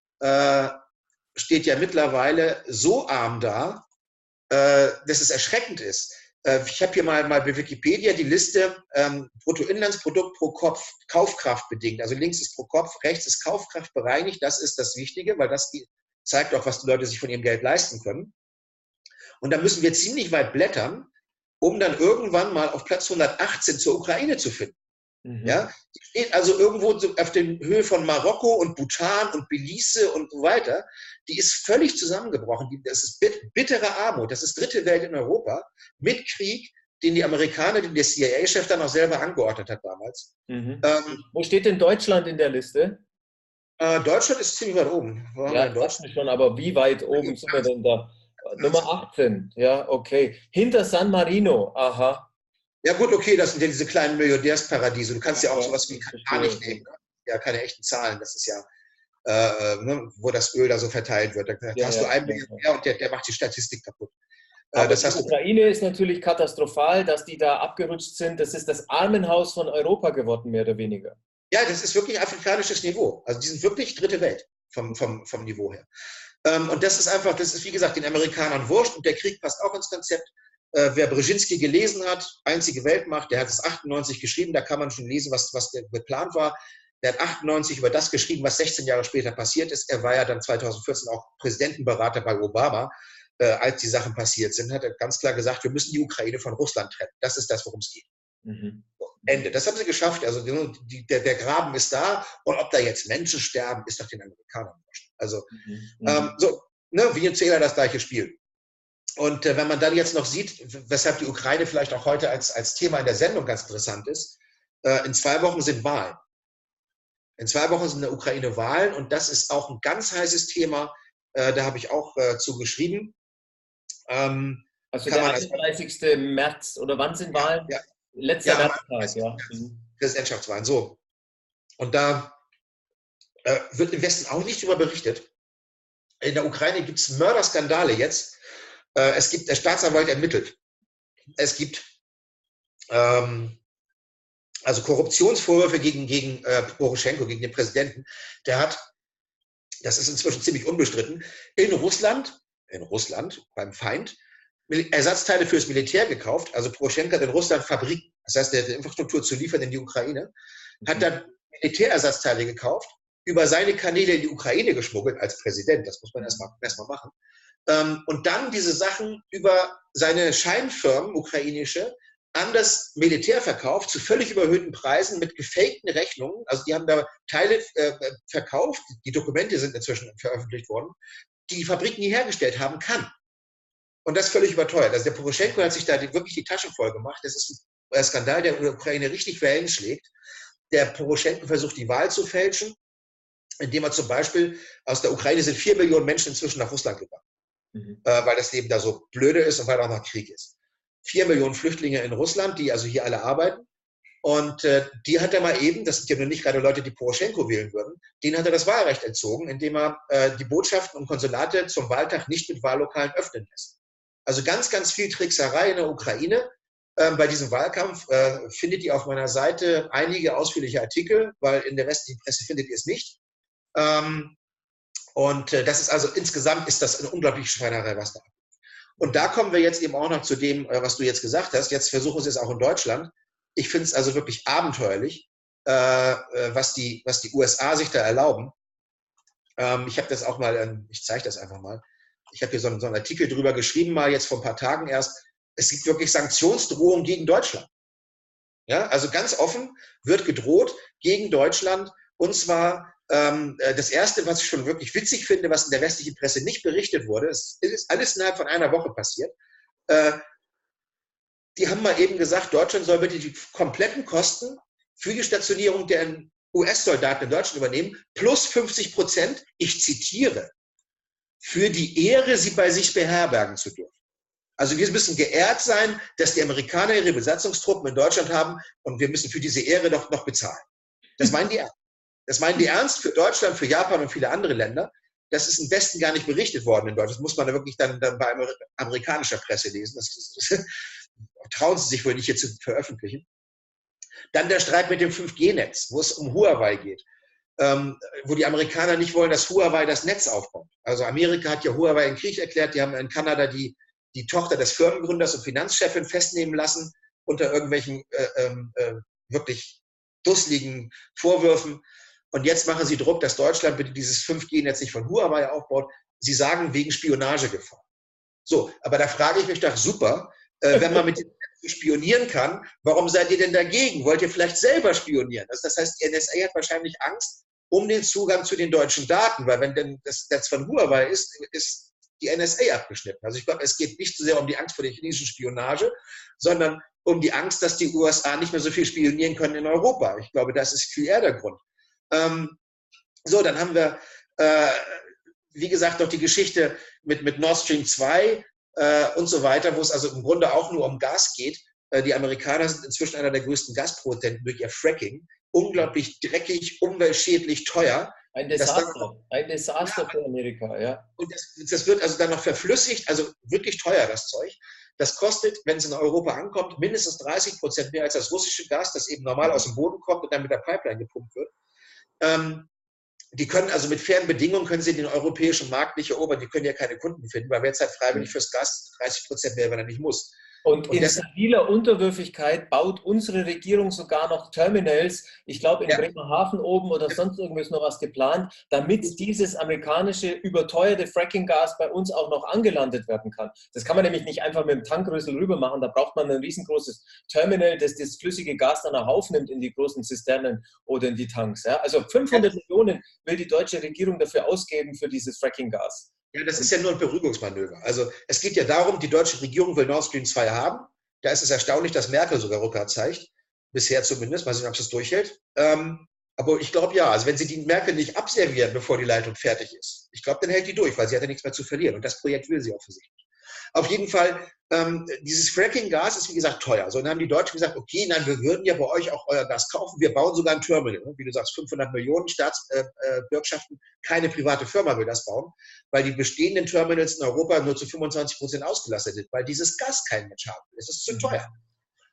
äh, steht ja mittlerweile so arm da, äh, dass es erschreckend ist. Ich habe hier mal, mal bei Wikipedia die Liste ähm, Bruttoinlandsprodukt pro Kopf, Kaufkraft bedingt. Also links ist pro Kopf, rechts ist Kaufkraft bereinigt. Das ist das Wichtige, weil das zeigt auch, was die Leute sich von ihrem Geld leisten können. Und da müssen wir ziemlich weit blättern, um dann irgendwann mal auf Platz hundertachtzehn zur Ukraine zu finden. Mhm. Ja? Die steht also irgendwo auf der Höhe von Marokko und Bhutan und Belize und so weiter. Die ist völlig zusammengebrochen. Das ist bittere Armut. Das ist dritte Welt in Europa mit Krieg, den die Amerikaner, den der C I A-Chef dann auch selber angeordnet hat damals. Mhm. Ähm, Wo steht denn Deutschland in der Liste? Äh, Deutschland ist ziemlich weit oben. Ja, in Deutschland schon, aber wie weit oben sind wir denn da? Nummer achtzehn, ja, okay. Hinter San Marino, aha. Ja gut, okay, das sind ja diese kleinen Milliardärsparadiese. Du kannst ja auch sowas wie Katar nicht nehmen. Ja, keine echten Zahlen. Das ist ja, äh, ne, wo das Öl da so verteilt wird. Da ja, hast ja, du einen Milliardär ja. und der, der macht die Statistik kaputt. Aber das die Ukraine ist natürlich katastrophal, dass die da abgerutscht sind. Das ist das Armenhaus von Europa geworden, mehr oder weniger. Ja, das ist wirklich afrikanisches Niveau. Also die sind wirklich dritte Welt vom, vom, vom Niveau her. Ähm, und das ist einfach, das ist wie gesagt den Amerikanern wurscht und der Krieg passt auch ins Konzept. Äh, wer Brzezinski gelesen hat, einzige Weltmacht, der hat es achtundneunzig geschrieben, da kann man schon lesen, was, was geplant war. Der hat achtundneunzig über das geschrieben, was sechzehn Jahre später passiert ist. Er war ja dann zweitausendvierzehn auch Präsidentenberater bei Obama, äh, als die Sachen passiert sind. Hat er ganz klar gesagt, wir müssen die Ukraine von Russland trennen. Das ist das, worum es geht. Mhm. So, Ende. Das haben sie geschafft. Also die, der, der Graben ist da und ob da jetzt Menschen sterben, ist doch den Amerikanern wurscht. Also mhm. ähm, so, ne, Venezuela das gleiche Spiel. Und äh, wenn man dann jetzt noch sieht, weshalb die Ukraine vielleicht auch heute als, als Thema in der Sendung ganz interessant ist, äh, in zwei Wochen sind Wahlen. In zwei Wochen sind in der Ukraine Wahlen und das ist auch ein ganz heißes Thema. Äh, da habe ich auch äh, zu geschrieben. Ähm, also der einunddreißigste März oder wann sind Wahlen? Ja, ja. Letzter ja, Märztag, ja. Präsidentschaftswahlen, so. Und da äh, wird im Westen auch nicht darüber berichtet. In der Ukraine gibt es Mörderskandale jetzt. Äh, es gibt, der Staatsanwalt ermittelt. Es gibt ähm, also Korruptionsvorwürfe gegen, gegen äh, Poroschenko, gegen den Präsidenten. Der hat, das ist inzwischen ziemlich unbestritten, in Russland, in Russland beim Feind, Ersatzteile fürs Militär gekauft. Also Poroschenko hat in Russland Fabriken, das heißt, der hat die Infrastruktur zu liefern in die Ukraine, hat dann Militärersatzteile gekauft, über seine Kanäle in die Ukraine geschmuggelt als Präsident, das muss man erstmal erstmal machen, ähm, und dann diese Sachen über seine Scheinfirmen, ukrainische, an das Militär verkauft, zu völlig überhöhten Preisen mit gefakten Rechnungen. Also die haben da Teile äh, verkauft, die Dokumente sind inzwischen veröffentlicht worden, die die Fabrik nie hergestellt haben kann. Und das völlig überteuert. Also der Poroschenko hat sich da die, wirklich die Taschen voll gemacht. Das ist ein Skandal, der in der Ukraine richtig Wellen schlägt. Der Poroschenko versucht, die Wahl zu fälschen, indem er zum Beispiel, aus der Ukraine sind vier Millionen Menschen inzwischen nach Russland gegangen, mhm. äh, weil das Leben da so blöde ist und weil auch noch Krieg ist. Vier Millionen Flüchtlinge in Russland, die also hier alle arbeiten. Und äh, die hat er mal eben, das sind ja nur nicht gerade Leute, die Poroschenko wählen würden, denen hat er das Wahlrecht entzogen, indem er äh, die Botschaften und Konsulate zum Wahltag nicht mit Wahllokalen öffnen lässt. Also ganz, ganz viel Trickserei in der Ukraine. Ähm, bei diesem Wahlkampf äh, findet ihr auf meiner Seite einige ausführliche Artikel, weil in der westlichen Presse findet ihr es nicht. Ähm, und äh, das ist also insgesamt ist das eine unglaubliche Schweinerei, was da abgeht. Und da kommen wir jetzt eben auch noch zu dem, äh, was du jetzt gesagt hast. Jetzt versuchen sie es auch in Deutschland. Ich finde es also wirklich abenteuerlich, äh, was, die, was die U S A sich da erlauben. Ähm, ich habe das auch mal, äh, ich zeige das einfach mal. Ich habe hier so einen, so einen Artikel drüber geschrieben, mal jetzt vor ein paar Tagen erst. Es gibt wirklich Sanktionsdrohungen gegen Deutschland. Ja, also ganz offen wird gedroht gegen Deutschland. Und zwar ähm, das Erste, was ich schon wirklich witzig finde, was in der westlichen Presse nicht berichtet wurde, es ist alles innerhalb von einer Woche passiert. Äh, die haben mal eben gesagt, Deutschland soll bitte die kompletten Kosten für die Stationierung der U S-Soldaten in Deutschland übernehmen, plus fünfzig Prozent, ich zitiere, für die Ehre, sie bei sich beherbergen zu dürfen. Also wir müssen geehrt sein, dass die Amerikaner ihre Besatzungstruppen in Deutschland haben und wir müssen für diese Ehre doch noch bezahlen. Das meinen die ernst. Das meinen die ernst für Deutschland, für Japan und viele andere Länder. Das ist im Westen gar nicht berichtet worden in Deutschland. Das muss man da wirklich dann, dann bei amerikanischer Presse lesen. Das, das, trauen sie sich wohl nicht hier zu veröffentlichen. Dann der Streit mit dem fünf G Netz, wo es um Huawei geht. Ähm, wo die Amerikaner nicht wollen, dass Huawei das Netz aufbaut. Also Amerika hat ja Huawei in Krieg erklärt. Die haben in Kanada die die Tochter des Firmengründers und Finanzchefin festnehmen lassen unter irgendwelchen äh, äh, wirklich dusseligen Vorwürfen. Und jetzt machen sie Druck, dass Deutschland bitte dieses fünf G Netz nicht von Huawei aufbaut. Sie sagen, wegen Spionagegefahr. So, aber da frage ich mich doch, super, äh, wenn man mit den Netzen spionieren kann, warum seid ihr denn dagegen? Wollt ihr vielleicht selber spionieren? Also das heißt, die N S A hat wahrscheinlich Angst um den Zugang zu den deutschen Daten, weil wenn denn das Netz von Huawei ist, ist die N S A abgeschnitten. Also ich glaube, es geht nicht so sehr um die Angst vor der chinesischen Spionage, sondern um die Angst, dass die U S A nicht mehr so viel spionieren können in Europa. Ich glaube, das ist viel eher der Grund. Ähm, so, dann haben wir, äh, wie gesagt, noch die Geschichte mit, mit Nord Stream zwei äh, und so weiter, wo es also im Grunde auch nur um Gas geht. Äh, die Amerikaner sind inzwischen einer der größten Gasproduzenten durch ihr Fracking. Unglaublich dreckig, umweltschädlich, teuer. Ein Desaster, ein Desaster für Amerika, ja. Und das, das wird also dann noch verflüssigt, also wirklich teuer, das Zeug. Das kostet, wenn es in Europa ankommt, mindestens dreißig Prozent mehr als das russische Gas, das eben normal aus dem Boden kommt und dann mit der Pipeline gepumpt wird. Ähm, die können also mit fairen Bedingungen, können sie den europäischen Markt nicht erobern, die können ja keine Kunden finden, weil wer jetzt halt freiwillig fürs Gas dreißig Prozent mehr, wenn er nicht muss. Und, und in stabiler Unterwürfigkeit baut unsere Regierung sogar noch Terminals, ich glaube in ja. Bremerhaven oben oder sonst irgendwo ist noch was geplant, damit dieses amerikanische überteuerte Fracking-Gas bei uns auch noch angelandet werden kann. Das kann man nämlich nicht einfach mit dem Tankrüssel rüber machen, da braucht man ein riesengroßes Terminal, das das flüssige Gas dann auch aufnimmt in die großen Zisternen oder in die Tanks. Ja? Also fünfhundert ja. Millionen will die deutsche Regierung dafür ausgeben für dieses Fracking-Gas. Ja, das ist ja nur ein Beruhigungsmanöver. Also es geht ja darum, die deutsche Regierung will Nord Stream zwei haben. Da ist es erstaunlich, dass Merkel sogar Rückgrat zeigt. Bisher zumindest. Mal sehen, ob es das durchhält. Ähm, aber ich glaube ja, also wenn sie die Merkel nicht abservieren, bevor die Leitung fertig ist, ich glaube, dann hält die durch, weil sie hat ja nichts mehr zu verlieren. Und das Projekt will sie offensichtlich. Auf jeden Fall, ähm, dieses Fracking-Gas ist wie gesagt teuer. So, dann haben die Deutschen gesagt, okay, nein, wir würden ja bei euch auch euer Gas kaufen. Wir bauen sogar ein Terminal. Wie du sagst, fünfhundert Millionen Staatsbürgschaften. Äh, keine private Firma will das bauen, weil die bestehenden Terminals in Europa nur zu fünfundzwanzig Prozent ausgelastet sind, weil dieses Gas kein Mensch haben will. Es ist zu teuer.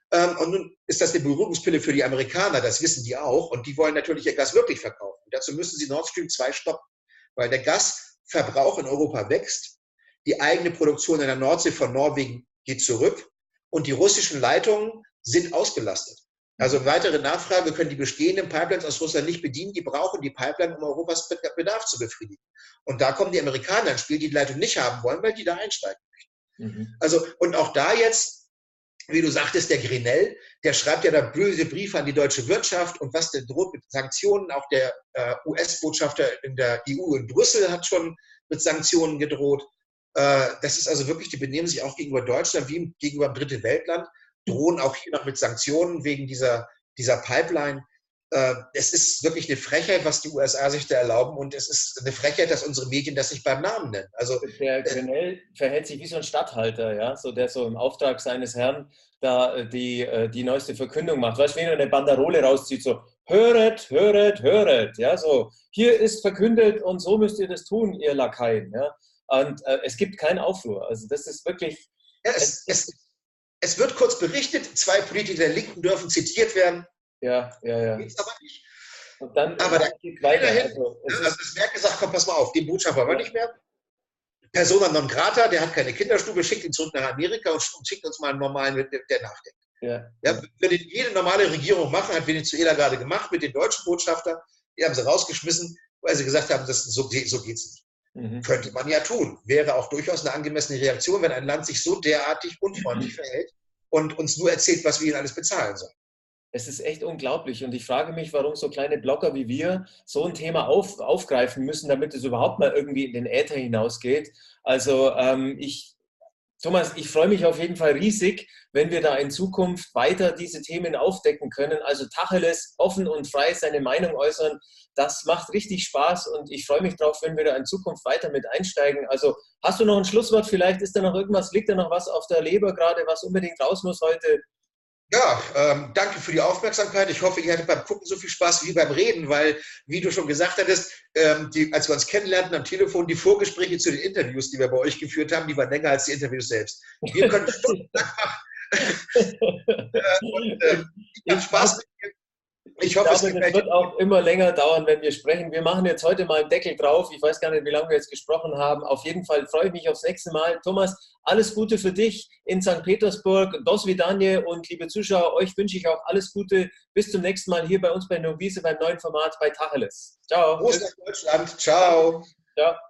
Ähm, und nun ist das eine Beruhigungspille für die Amerikaner, das wissen die auch. Und die wollen natürlich ihr Gas wirklich verkaufen. Dazu müssen sie Nord Stream zwei stoppen, weil der Gasverbrauch in Europa wächst. Die eigene Produktion in der Nordsee von Norwegen geht zurück und die russischen Leitungen sind ausgelastet. Also weitere Nachfrage können die bestehenden Pipelines aus Russland nicht bedienen. Die brauchen die Pipeline, um Europas Bedarf zu befriedigen. Und da kommen die Amerikaner ins Spiel, die die Leitung nicht haben wollen, weil die da einsteigen möchten. Mhm. Also, und auch da jetzt, wie du sagtest, der Grenell, der schreibt ja da böse Briefe an die deutsche Wirtschaft und was der droht mit Sanktionen. Auch der äh, U S-Botschafter in der E U in Brüssel hat schon mit Sanktionen gedroht. Äh, das ist also wirklich, die benehmen sich auch gegenüber Deutschland wie gegenüber einem dritten Weltland, drohen auch hier noch mit Sanktionen wegen dieser, dieser Pipeline. Äh, es ist wirklich eine Frechheit, was die U S A sich da erlauben und es ist eine Frechheit, dass unsere Medien das nicht beim Namen nennen. Also, der Grenell verhält sich wie so ein Statthalter, ja, so der so im Auftrag seines Herrn da die, die neueste Verkündung macht. Weißt du, wenn er eine Banderole rauszieht, so höret, höret, höret, ja, so hier ist verkündet und so müsst ihr das tun, ihr Lakaien, ja. Und äh, es gibt keinen Aufruhr. Also das ist wirklich... Ja, es, es, es wird kurz berichtet, zwei Politiker der Linken dürfen zitiert werden. Ja, ja, ja. Geht's aber nicht. Und dann aber da geht weiter. Hin, also, also das Werk gesagt, komm, pass mal auf, den Botschafter wollen wir nicht mehr. Persona non grata, der hat keine Kinderstube, schickt ihn zurück nach Amerika und, und schickt uns mal einen normalen, der nachdenkt. Ja. Ja, würde jede normale Regierung machen, hat Venezuela gerade gemacht mit den deutschen Botschaftern. Die haben sie rausgeschmissen, weil sie gesagt haben, das, so, so geht es nicht. Mhm. Könnte man ja tun. Wäre auch durchaus eine angemessene Reaktion, wenn ein Land sich so derartig unfreundlich mhm. verhält und uns nur erzählt, was wir ihnen alles bezahlen sollen. Es ist echt unglaublich und ich frage mich, warum so kleine Blogger wie wir so ein Thema auf, aufgreifen müssen, damit es überhaupt mal irgendwie in den Äther hinausgeht. Also ähm, ich, Thomas, ich freue mich auf jeden Fall riesig, wenn wir da in Zukunft weiter diese Themen aufdecken können. Also Tacheles, offen und frei seine Meinung äußern, das macht richtig Spaß und ich freue mich drauf, wenn wir da in Zukunft weiter mit einsteigen. Also hast du noch ein Schlusswort? Vielleicht ist da noch irgendwas, liegt da noch was auf der Leber gerade, was unbedingt raus muss heute? Ja, ähm, danke für die Aufmerksamkeit. Ich hoffe, ihr hattet beim Gucken so viel Spaß wie beim Reden, weil, wie du schon gesagt hattest, ähm, die, als wir uns kennenlernten am Telefon, die Vorgespräche zu den Interviews, die wir bei euch geführt haben, die waren länger als die Interviews selbst. Wir können stundenlang machen. äh, und, äh, ich habe Spaß mit dir. Ich hoffe, ich glaube, es wird auch immer länger dauern, wenn wir sprechen. Wir machen jetzt heute mal einen Deckel drauf. Ich weiß gar nicht, wie lange wir jetzt gesprochen haben. Auf jeden Fall freue ich mich aufs nächste Mal. Thomas, alles Gute für dich in Sankt Petersburg. Do svidanje und liebe Zuschauer, euch wünsche ich auch alles Gute. Bis zum nächsten Mal hier bei uns bei Novise beim neuen Format bei Tacheles. Ciao. Gruß nach Deutschland. Ciao. Ciao.